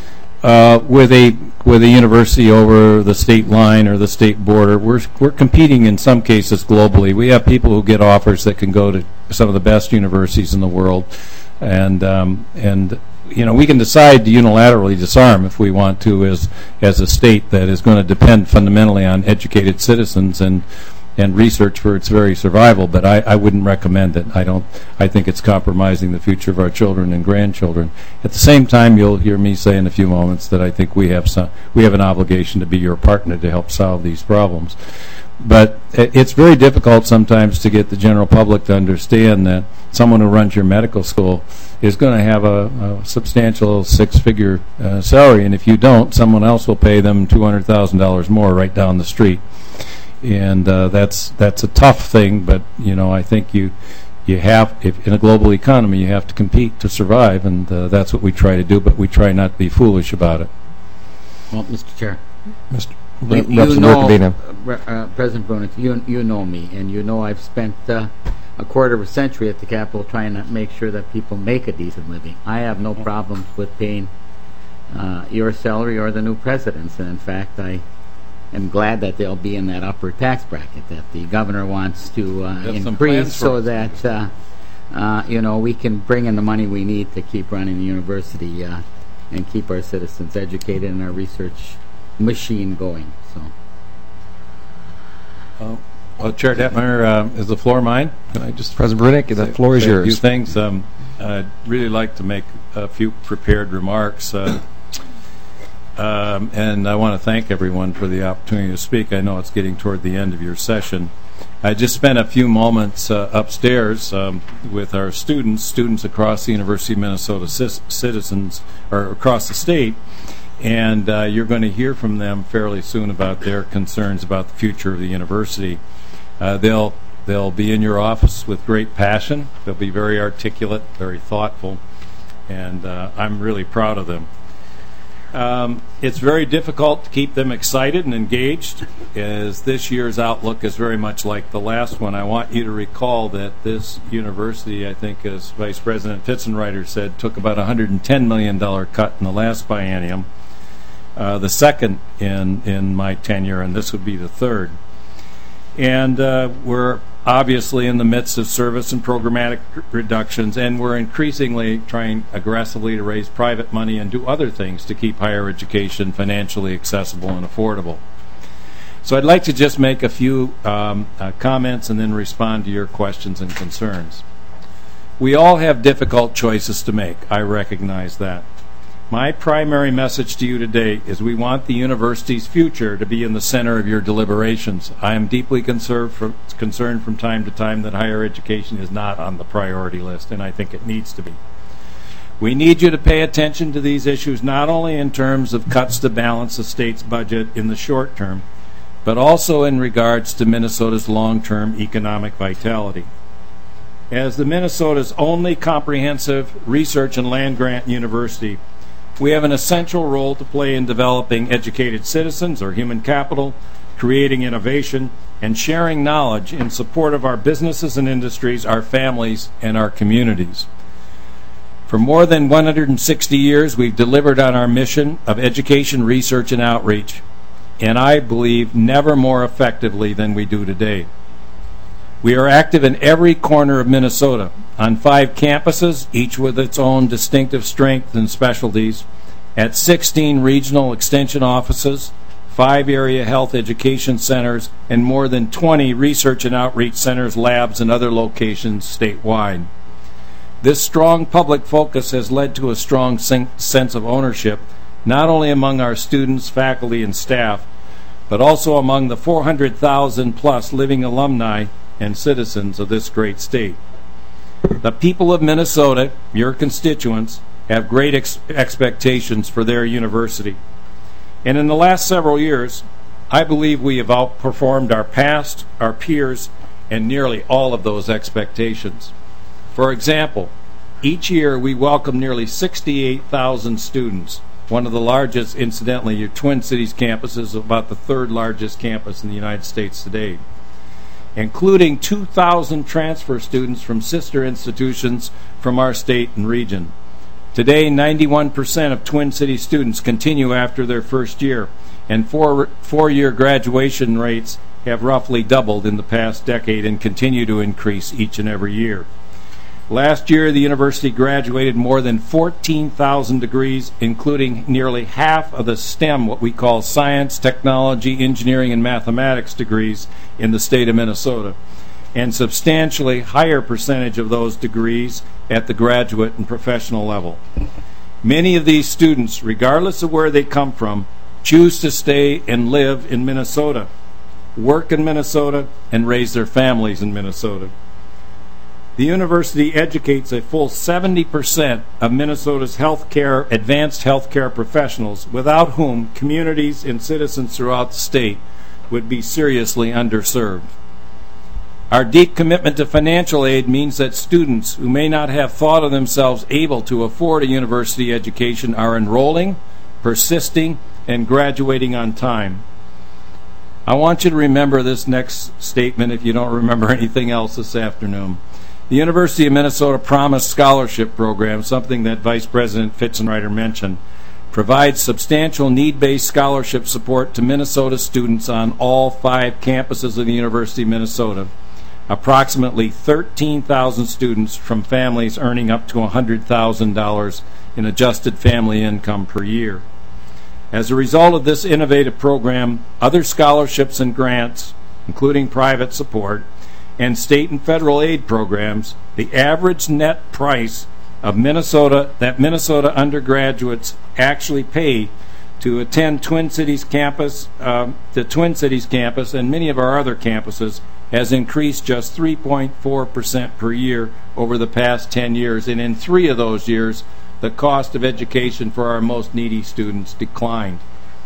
uh, with a with a university over the state line or the state border. We're we're competing in some cases globally. We have people who get offers that can go to some of the best universities in the world, and um, and you know we can decide to unilaterally disarm if we want to as as a state that is going to depend fundamentally on educated citizens and and research for its very survival. But I, I wouldn't recommend it. I don't. I think it's compromising the future of our children and grandchildren. At the same time, you'll hear me say in a few moments that I think we have some, we have an obligation to be your partner to help solve these problems. But it's very difficult sometimes to get the general public to understand that someone who runs your medical school is going to have a, a substantial six-figure uh, salary, and if you don't, someone else will pay them two hundred thousand dollars more right down the street. And uh, that's that's a tough thing, but you know I think you you have if in a global economy you have to compete to survive, and uh, that's what we try to do. But we try not to be foolish about it. Well, Mister Chair, Mister you, you know, uh, uh, President Bruni, you you know me, and you know I've spent uh, a quarter of a century at the Capitol trying to make sure that people make a decent living. I have no problems with paying uh, your salary or the new president's, and in fact I. I'm glad that they'll be in that upper tax bracket that the governor wants to uh, increase so that, uh, uh, you know, we can bring in the money we need to keep running the university uh, and keep our citizens educated and our research machine going. So, uh, well, Chair Detmer, uh, is the floor mine? Can I just President Brunick, the floor is yours. A few things. Um, I'd really like to make a few prepared remarks. Uh, Um, and I want to thank everyone for the opportunity to speak. I know it's getting toward the end of your session. I just spent a few moments uh, upstairs um, with our students, students across the University of Minnesota c- citizens, or across the state, and uh, you're going to hear from them fairly soon about their concerns about the future of the university. Uh, they'll they'll be in your office with great passion. They'll be very articulate, very thoughtful, and uh, I'm really proud of them. Um, it's very difficult to keep them excited and engaged, as this year's outlook is very much like the last one. I want you to recall that this university, I think, as Vice President Fitzenreiter said, took about a one hundred ten million dollars cut in the last biennium, uh, the second in, in my tenure, and this would be the third. And uh, we're obviously in the midst of service and programmatic reductions, and we're increasingly trying aggressively to raise private money and do other things to keep higher education financially accessible and affordable. So I'd like to just make a few um, uh, comments and then respond to your questions and concerns. We all have difficult choices to make. I recognize that. My primary message to you today is we want the university's future to be in the center of your deliberations. I am deeply concerned from, concerned from time to time that higher education is not on the priority list, and I think it needs to be. We need you to pay attention to these issues not only in terms of cuts to balance the state's budget in the short term, but also in regards to Minnesota's long-term economic vitality. As the Minnesota's only comprehensive research and land-grant university, we have an essential role to play in developing educated citizens, or human capital, creating innovation, and sharing knowledge in support of our businesses and industries, our families, and our communities. For more than one hundred sixty years, we've delivered on our mission of education, research, and outreach, and I believe never more effectively than we do today. We are active in every corner of Minnesota, on five campuses, each with its own distinctive strengths and specialties, at sixteen regional extension offices, five area health education centers, and more than twenty research and outreach centers, labs, and other locations statewide. This strong public focus has led to a strong sen- sense of ownership, not only among our students, faculty, and staff, but also among the four hundred thousand plus living alumni and citizens of this great state. The people of Minnesota, your constituents, have great ex- expectations for their university. And in the last several years, I believe we have outperformed our past, our peers, and nearly all of those expectations. For example, each year we welcome nearly sixty-eight thousand students, one of the largest, incidentally, your Twin Cities campus is about the third largest campus in the United States today, including two thousand transfer students from sister institutions from our state and region. Today, ninety-one percent of Twin Cities students continue after their first year, and four, four-year graduation rates have roughly doubled in the past decade and continue to increase each and every year. Last year, the university graduated more than fourteen thousand degrees, including nearly half of the STEM, what we call science, technology, engineering, and mathematics degrees in the state of Minnesota, and substantially higher percentage of those degrees at the graduate and professional level. Many of these students, regardless of where they come from, choose to stay and live in Minnesota, work in Minnesota, and raise their families in Minnesota. The university educates a full seventy percent of Minnesota's healthcare, advanced healthcare professionals, without whom communities and citizens throughout the state would be seriously underserved. Our deep commitment to financial aid means that students who may not have thought of themselves able to afford a university education are enrolling, persisting, and graduating on time. I want you to remember this next statement if you don't remember anything else this afternoon. The University of Minnesota Promise Scholarship Program, something that Vice President Fitzenreiter mentioned, provides substantial need-based scholarship support to Minnesota students on all five campuses of the University of Minnesota, approximately thirteen thousand students from families earning up to one hundred thousand dollars in adjusted family income per year. As a result of this innovative program, other scholarships and grants, including private support, and state and federal aid programs, the average net price of Minnesota that Minnesota undergraduates actually pay to attend Twin Cities campus, um, the Twin Cities campus, and many of our other campuses, has increased just three point four percent per year over the past ten years. And in three of those years, the cost of education for our most needy students declined.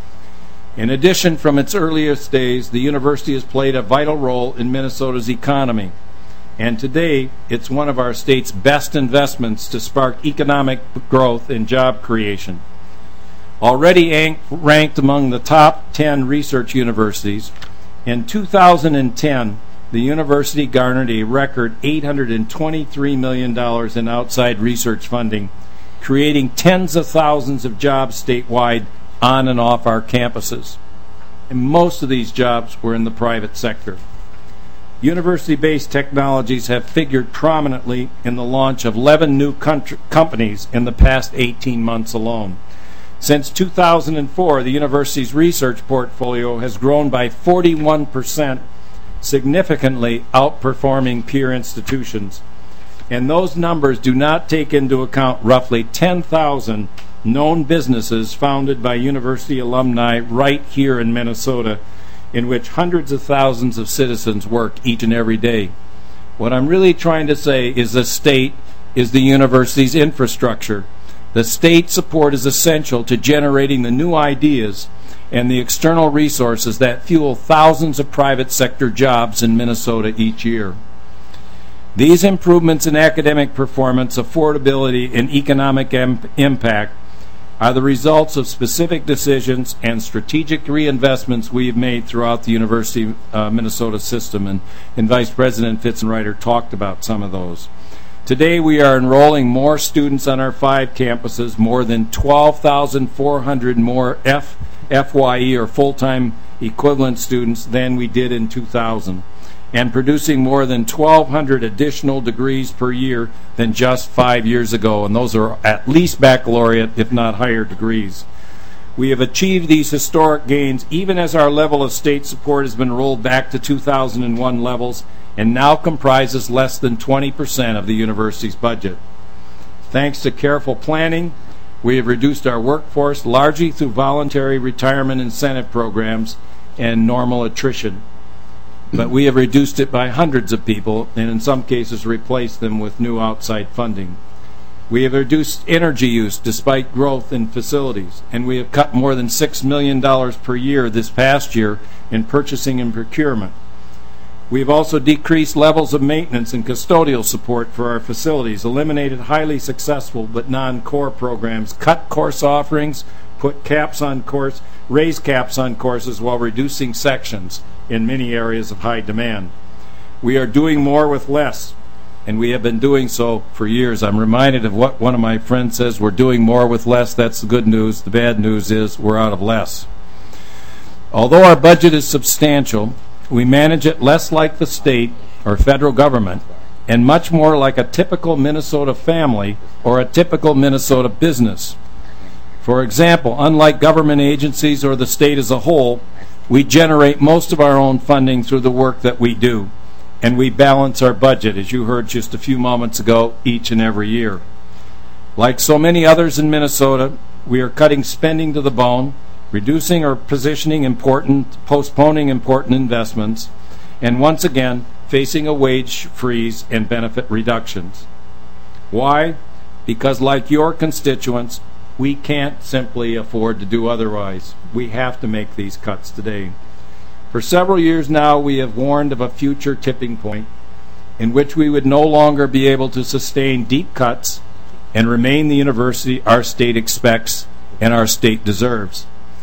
In addition, from its earliest days, the university has played a vital role in Minnesota's economy. And today, it's one of our state's best investments to spark economic growth and job creation. Already ank- ranked among the top ten research universities, in two thousand ten, the university garnered a record eight hundred twenty-three million dollars in outside research funding, creating tens of thousands of jobs statewide on and off our campuses. And most of these jobs were in the private sector. University-based technologies have figured prominently in the launch of eleven new country- companies in the past eighteen months alone. Since two thousand four, the university's research portfolio has grown by forty-one percent, significantly outperforming peer institutions. And those numbers do not take into account roughly ten thousand known businesses founded by university alumni right here in Minnesota, in which hundreds of thousands of citizens work each and every day. What I'm really trying to say is the state is the university's infrastructure. The state support is essential to generating the new ideas and the external resources that fuel thousands of private sector jobs in Minnesota each year. These improvements in academic performance, affordability, and economic em- impact are the results of specific decisions and strategic reinvestments we have made throughout the University of uh, Minnesota system, and, and Vice President Fitzenreiter talked about some of those. Today we are enrolling more students on our five campuses, more than twelve thousand four hundred more F, FYE or full-time equivalent students than we did in two thousand, and producing more than twelve hundred additional degrees per year than just five years ago, and those are at least baccalaureate, if not higher degrees. We have achieved these historic gains even as our level of state support has been rolled back to two thousand one levels and now comprises less than twenty percent of the university's budget. Thanks to careful planning, we have reduced our workforce largely through voluntary retirement incentive programs and normal attrition. But we have reduced it by hundreds of people, and in some cases replaced them with new outside funding. We have reduced energy use despite growth in facilities, and we have cut more than six million dollars per year this past year in purchasing and procurement. We have also decreased levels of maintenance and custodial support for our facilities, eliminated highly successful but non-core programs, cut course offerings, put caps on course, raise caps on courses while reducing sections in many areas of high demand. We are doing more with less, and we have been doing so for years. I'm reminded of what one of my friends says, we're doing more with less. That's the good news. The bad news is we're out of less. Although our budget is substantial, we manage it less like the state or federal government and much more like a typical Minnesota family or a typical Minnesota business. For example, unlike government agencies or the state as a whole, we generate most of our own funding through the work that we do, and we balance our budget, as you heard just a few moments ago, each and every year. Like so many others in Minnesota, we are cutting spending to the bone, reducing or positioning important, postponing important investments, and once again, facing a wage freeze and benefit reductions. Why? Because like your constituents, we can't simply afford to do otherwise. We have to make these cuts today. For several years now, we have warned of a future tipping point in which we would no longer be able to sustain deep cuts and remain the university our state expects and our state deserves.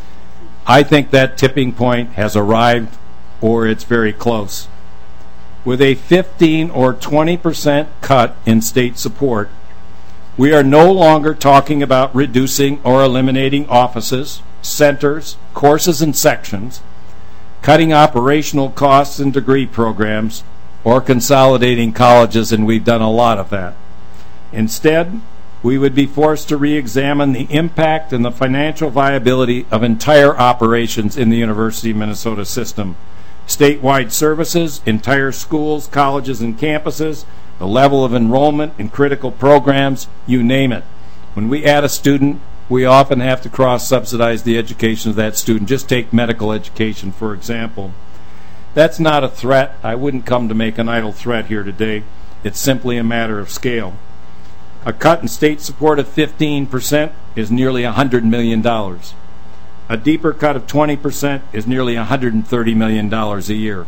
I think that tipping point has arrived, or it's very close. With a fifteen or twenty percent cut in state support, we are no longer talking about reducing or eliminating offices, centers, courses, and sections, cutting operational costs and degree programs, or consolidating colleges, and we've done a lot of that. Instead, we would be forced to re-examine the impact and the financial viability of entire operations in the University of Minnesota system. Statewide services, entire schools, colleges, and campuses, the level of enrollment in critical programs, you name it. When we add a student, we often have to cross-subsidize the education of that student. Just take medical education, for example. That's not a threat. I wouldn't come to make an idle threat here today. It's simply a matter of scale. A cut in state support of fifteen percent is nearly one hundred million dollars. A deeper cut of twenty percent is nearly one hundred thirty million dollars a year.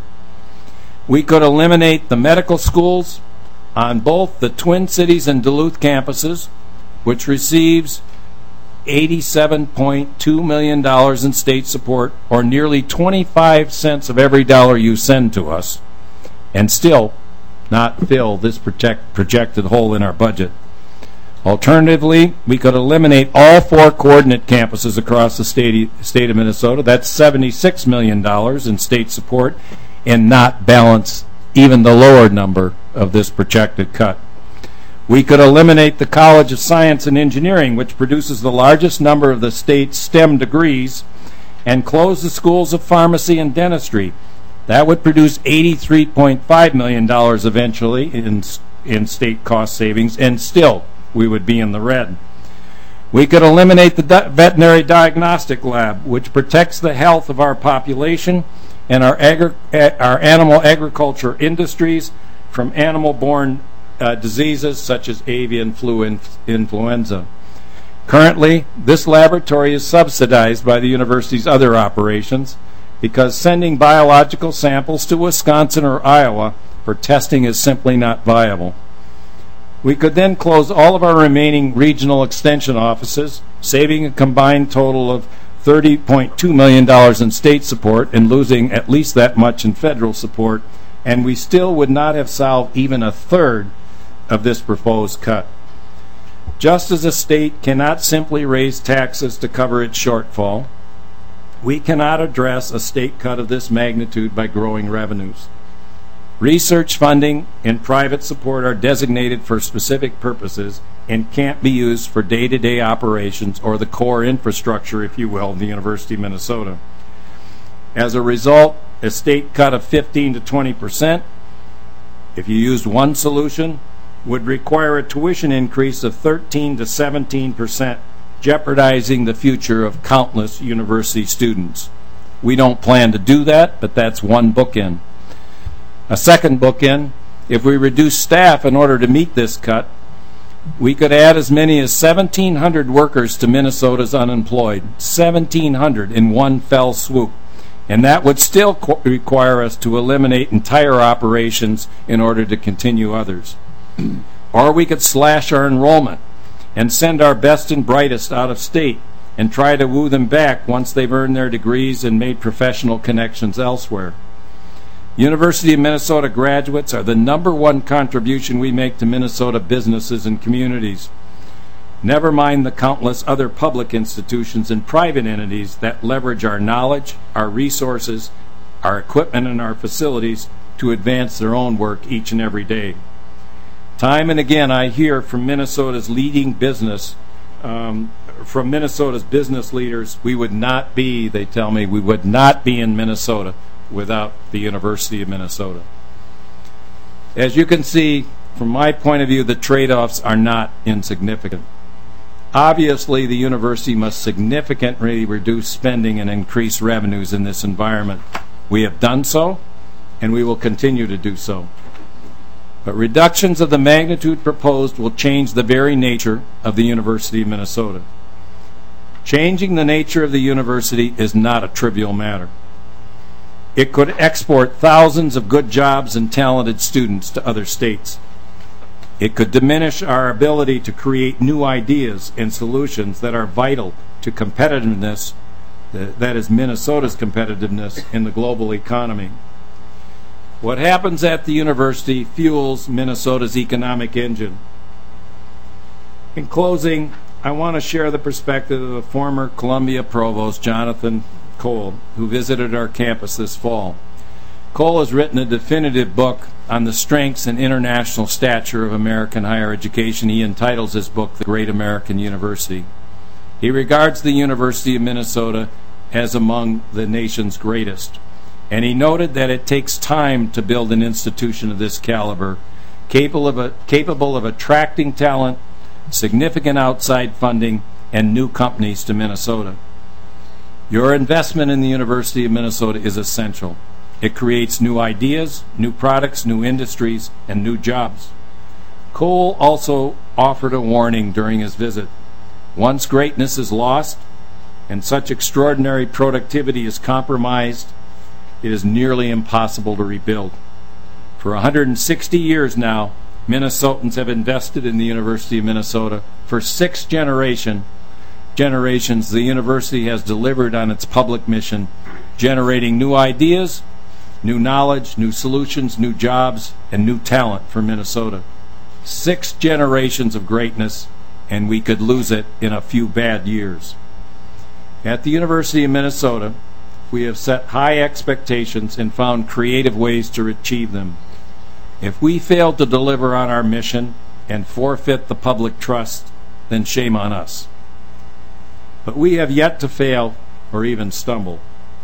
We could eliminate the medical schools on both the Twin Cities and Duluth campuses, which receives eighty-seven point two million dollars in state support, or nearly twenty-five cents of every dollar you send to us, and still not fill this project, projected hole in our budget. Alternatively, we could eliminate all four coordinate campuses across the state, state of Minnesota. That's seventy-six million dollars in state support, and not balance even the lower number of this projected cut. We could eliminate the College of Science and Engineering, which produces the largest number of the state's STEM degrees, and close the schools of pharmacy and dentistry. That would produce eighty-three point five million dollars eventually in, in state cost savings, and still we would be in the red. We could eliminate the di- veterinary diagnostic lab, which protects the health of our population and our, agri- our animal agriculture industries from animal-borne uh, diseases such as avian flu inf- influenza. Currently, this laboratory is subsidized by the university's other operations because sending biological samples to Wisconsin or Iowa for testing is simply not viable. We could then close all of our remaining regional extension offices, saving a combined total of thirty point two million dollars in state support and losing at least that much in federal support, and we still would not have solved even a third of this proposed cut. Just as a state cannot simply raise taxes to cover its shortfall, we cannot address a state cut of this magnitude by growing revenues. Research funding and private support are designated for specific purposes and can't be used for day-to-day operations or the core infrastructure, if you will, of the University of Minnesota. As a result, a state cut of fifteen to twenty percent, if you used one solution, would require a tuition increase of thirteen to seventeen percent, jeopardizing the future of countless university students. We don't plan to do that, but that's one bookend. A second bookend, if we reduce staff in order to meet this cut, we could add as many as seventeen hundred workers to Minnesota's unemployed, seventeen hundred in one fell swoop, and that would still co- require us to eliminate entire operations in order to continue others. Or we could slash our enrollment and send our best and brightest out of state and try to woo them back once they've earned their degrees and made professional connections elsewhere. University of Minnesota graduates are the number one contribution we make to Minnesota businesses and communities. Never mind the countless other public institutions and private entities that leverage our knowledge, our resources, our equipment, and our facilities to advance their own work each and every day. Time and again I hear from Minnesota's leading business, um, from Minnesota's business leaders, we would not be, they tell me, we would not be in Minnesota without the University of Minnesota. As you can see, from my point of view, the trade-offs are not insignificant. Obviously, the university must significantly reduce spending and increase revenues in this environment. We have done so, and we will continue to do so. But reductions of the magnitude proposed will change the very nature of the University of Minnesota. Changing the nature of the university is not a trivial matter. It could export thousands of good jobs and talented students to other states. It could diminish our ability to create new ideas and solutions that are vital to competitiveness, that is Minnesota's competitiveness in the global economy. What happens at the university fuels Minnesota's economic engine. In closing, I want to share the perspective of a former Columbia provost, Jonathan Cole, who visited our campus this fall. Cole has written a definitive book on the strengths and international stature of American higher education. He entitles his book The Great American University. He regards the University of Minnesota as among the nation's greatest, and he noted that it takes time to build an institution of this caliber, capable of, a, capable of attracting talent, significant outside funding, and new companies to Minnesota. Your investment in the University of Minnesota is essential. It creates new ideas, new products, new industries, and new jobs. Cole also offered a warning during his visit. Once greatness is lost and such extraordinary productivity is compromised, it is nearly impossible to rebuild. For one hundred sixty years now, Minnesotans have invested in the University of Minnesota. For six generation, generations, the university has delivered on its public mission, generating new ideas, new knowledge, new solutions, new jobs, and new talent for Minnesota. Six generations of greatness, and we could lose it in a few bad years. At the University of Minnesota, we have set high expectations and found creative ways to achieve them. If we fail to deliver on our mission and forfeit the public trust, then shame on us. But we have yet to fail or even stumble.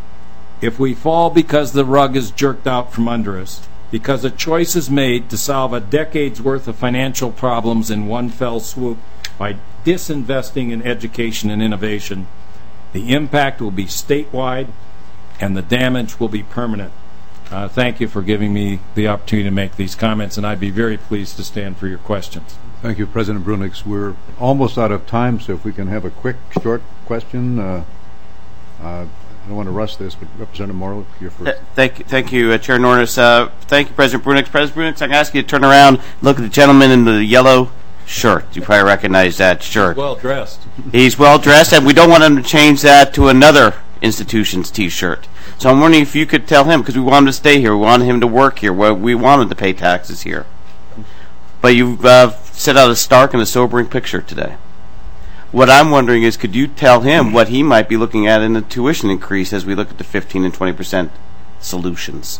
If we fall because the rug is jerked out from under us, because a choice is made to solve a decade's worth of financial problems in one fell swoop by disinvesting in education and innovation, the impact will be statewide and the damage will be permanent. Uh, thank you for giving me the opportunity to make these comments, and I'd be very pleased to stand for your questions. Thank you, President Brunix. We're almost out of time, so if we can have a quick, short question. Uh, uh, I don't want to rush this, but Representative Morrow, you're first. Uh, thank you, thank you uh, Chair Norris. Uh, thank you, President Brunix. President Brunix, I'm going to ask you to turn around, look at the gentleman in the yellow shirt. You probably recognize that shirt. Well dressed. He's well dressed, and we don't want him to change that to another institution's T-shirt. So I'm wondering if you could tell him, because we want him to stay here, we want him to work here, we want him to pay taxes here. But you've uh, set out a stark and a sobering picture today. What I'm wondering is, could you tell him what he might be looking at in the tuition increase as we look at the fifteen and twenty percent solutions?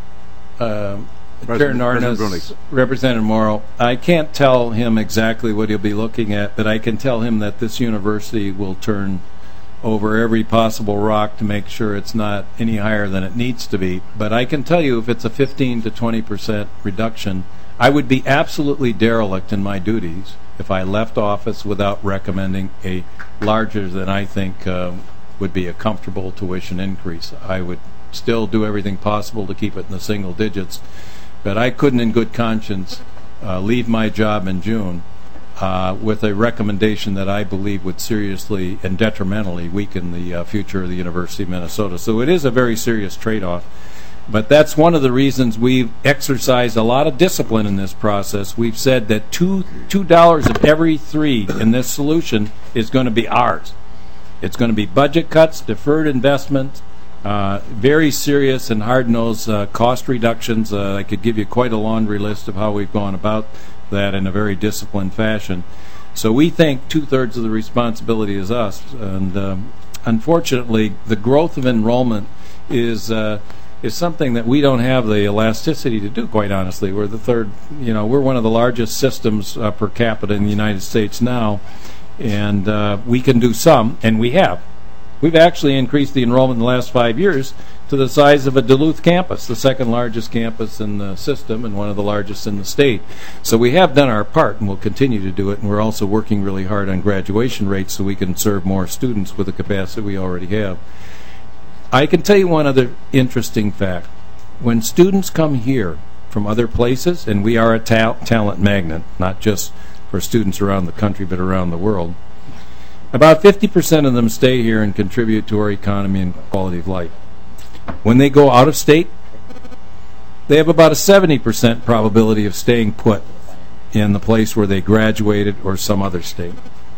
Uh, Chair Norris, Representative Morrow, I can't tell him exactly what he'll be looking at, but I can tell him that this university will turn over every possible rock to make sure it's not any higher than it needs to be. But I can tell you, if it's a fifteen to twenty percent reduction, I would be absolutely derelict in my duties if I left office without recommending a larger than I think uh, would be a comfortable tuition increase. I would still do everything possible to keep it in the single digits, but I couldn't in good conscience uh, leave my job in June uh, with a recommendation that I believe would seriously and detrimentally weaken the uh, future of the University of Minnesota. So it is a very serious trade-off. But that's one of the reasons we've exercised a lot of discipline in this process. We've said that two two dollars of every three in this solution is going to be ours. It's going to be budget cuts, deferred investment, uh, very serious and hard-nosed uh, cost reductions. Uh, I could give you quite a laundry list of how we've gone about that in a very disciplined fashion. So we think two-thirds of the responsibility is us. And um, unfortunately, the growth of enrollment is... Uh, is something that we don't have the elasticity to do, quite honestly. We're the third, you know, we're one of the largest systems uh, per capita in the United States now, and uh, we can do some, and we have. We've actually increased the enrollment in the last five years to the size of a Duluth campus, the second largest campus in the system and one of the largest in the state. So we have done our part, and we'll continue to do it, and we're also working really hard on graduation rates so we can serve more students with the capacity we already have. I can tell you one other interesting fact. When students come here from other places, and we are a ta talent magnet, not just for students around the country but around the world, about fifty percent of them stay here and contribute to our economy and quality of life. When they go out of state, they have about a seventy percent probability of staying put in the place where they graduated or some other state.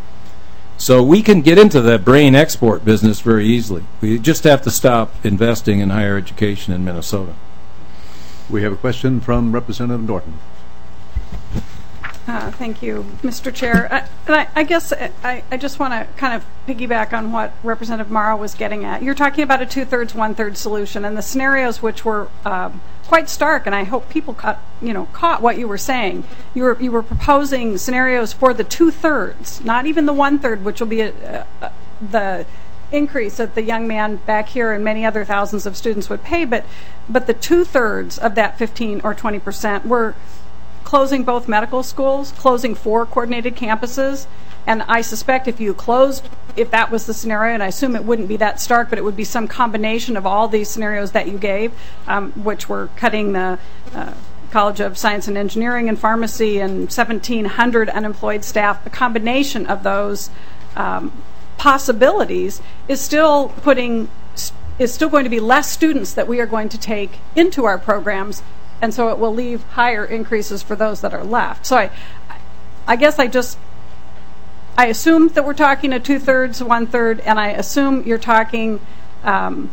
So we can get into the brain export business very easily. We just have to stop investing in higher education in Minnesota. We have a question from Representative Norton. Uh, thank you, Mister Chair. Uh, and I, I guess I, I just want to kind of piggyback on what Representative Morrow was getting at. You're talking about a two-thirds, one-third solution, and the scenarios which were um, quite stark, and I hope people caught, you know, caught what you were saying. You were, you were proposing scenarios for the two-thirds, not even the one-third, which will be a, a, the increase that the young man back here and many other thousands of students would pay, but, but the two-thirds of that fifteen or twenty percent were closing both medical schools, closing four coordinated campuses, and I suspect if you closed, if that was the scenario, and I assume it wouldn't be that stark, but it would be some combination of all these scenarios that you gave, um, which were cutting the uh, College of Science and Engineering and Pharmacy and seventeen hundred unemployed staff. A combination of those um, possibilities is still putting is still going to be less students that we are going to take into our programs, and so it will leave higher increases for those that are left. So I, I guess I just, I assume that we're talking a two-thirds, one-third, and I assume you're talking um,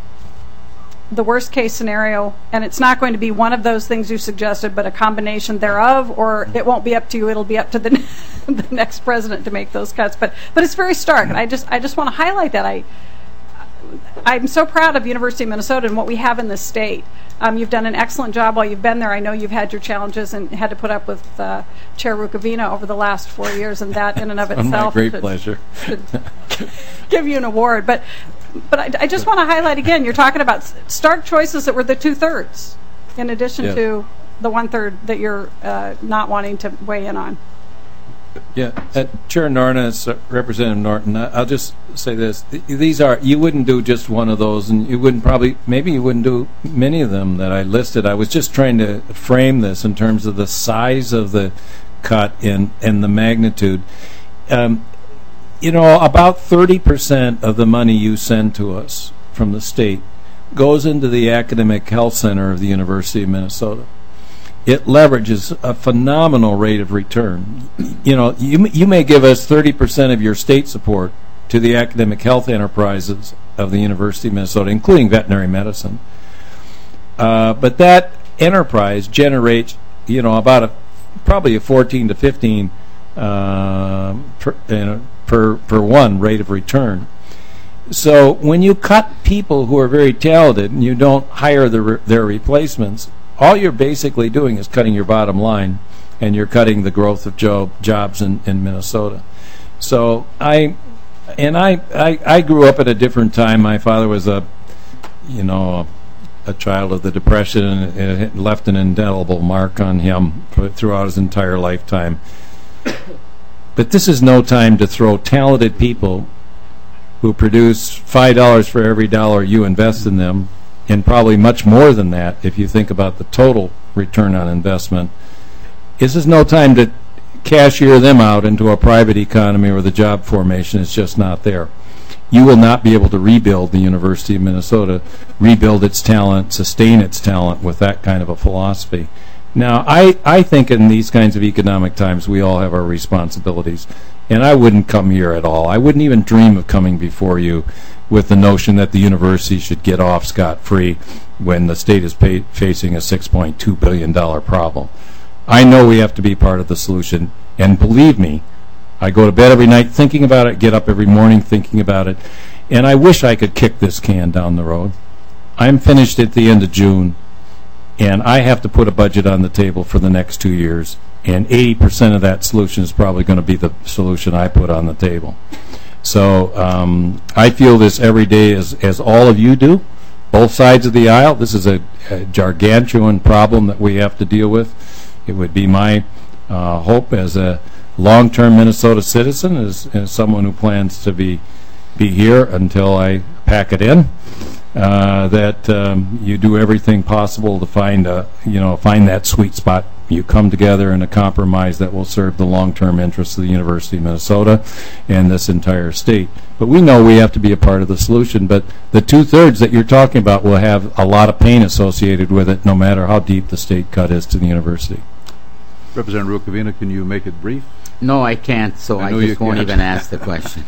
the worst-case scenario, and it's not going to be one of those things you suggested, but a combination thereof, or it won't be up to you, it'll be up to the, the next president to make those cuts. But but it's very stark, and I just I just want to highlight that. I I'm so proud of University of Minnesota and what we have in this state. Um, you've done an excellent job while you've been there. I know you've had your challenges and had to put up with uh, Chair Rukavina over the last four years, and that in and of On itself my great should, pleasure. should give you an award. But but I, I just want to highlight again, you're talking about stark choices that were the two-thirds, in addition Yes. to the one-third that you're uh, not wanting to weigh in on. Yeah, uh, Chair Norton, uh, Representative Norton, I- I'll just say this. Th- These are, you wouldn't do just one of those, and you wouldn't probably, maybe you wouldn't do many of them that I listed. I was just trying to frame this in terms of the size of the cut and, and the magnitude. Um, you know, about thirty percent of the money you send to us from the state goes into the Academic Health Center of the University of Minnesota. It leverages a phenomenal rate of return. You know, you you may give us thirty percent of your state support to the academic health enterprises of the University of Minnesota, including veterinary medicine. Uh, but that enterprise generates, you know, about a probably a fourteen to fifteen uh, per, you know, per per one rate of return. So when you cut people who are very talented and you don't hire their their replacements, all you're basically doing is cutting your bottom line, and you're cutting the growth of job, jobs in, in Minnesota. So I, and I, I, I grew up at a different time. My father was a, you know, a, a child of the Depression, and it left an indelible mark on him throughout his entire lifetime. But this is no time to throw talented people who produce five dollars for every dollar you invest in them, and probably much more than that if you think about the total return on investment. This is no time to cashier them out into a private economy where the job formation is just not there. You will not be able to rebuild the University of Minnesota, rebuild its talent, sustain its talent with that kind of a philosophy. Now, I, I think in these kinds of economic times we all have our responsibilities, and I wouldn't come here at all. I wouldn't even dream of coming before you with the notion that the university should get off scot-free when the state is pay, facing a six point two billion dollars problem. I know we have to be part of the solution, and believe me, I go to bed every night thinking about it, get up every morning thinking about it, and I wish I could kick this can down the road. I'm finished at the end of June, and I have to put a budget on the table for the next two years, and eighty percent of that solution is probably going to be the solution I put on the table. So um, I feel this every day as, as all of you do, both sides of the aisle. This is a, a gargantuan problem that we have to deal with. It would be my uh, hope as a long-term Minnesota citizen, as, as someone who plans to be be here until I pack it in, uh, that um, you do everything possible to find a, you know, find that sweet spot. You come together in a compromise that will serve the long-term interests of the University of Minnesota and this entire state. But we know we have to be a part of the solution, but the two-thirds that you're talking about will have a lot of pain associated with it, no matter how deep the state cut is to the university. Representative Rukavina, can you make it brief? No, I can't, so I I, know you just won't can't. even ask the question.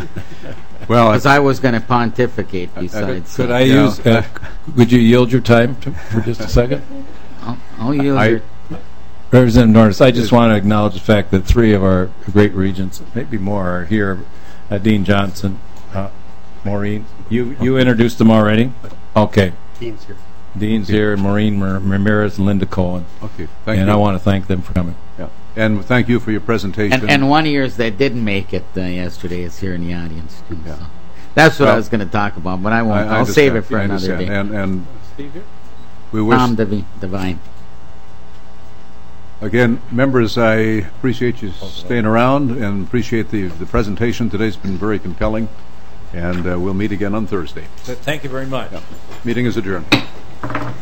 Well, Because I was going to pontificate besides. Could so- I Yeah. use, uh, would you yield your time to, for just a second? I'll, I'll yield I- your- Representative Norris, I just want to acknowledge the fact that three of our great regents, maybe more, are here. Uh, Dean Johnson, uh, Maureen, you you introduced them already? Okay. Dean's here. Dean's here, Maureen Mar- Ramirez, and Linda Cohen. Okay, thank and you. I want to thank them for coming. Yeah. And thank you for your presentation. And, and one of yours that didn't make it uh, yesterday is here in the audience, too. Yeah. So. That's what Well, I was going to talk about, but I won't. I- I I'll save it understand. for I another understand. day. And, and we wish Tom Devi- Devine. Again, members, I appreciate you staying around and appreciate the, the presentation. Today's been very compelling, and uh, we'll meet again on Thursday. Thank you very much. Yeah. Meeting is adjourned.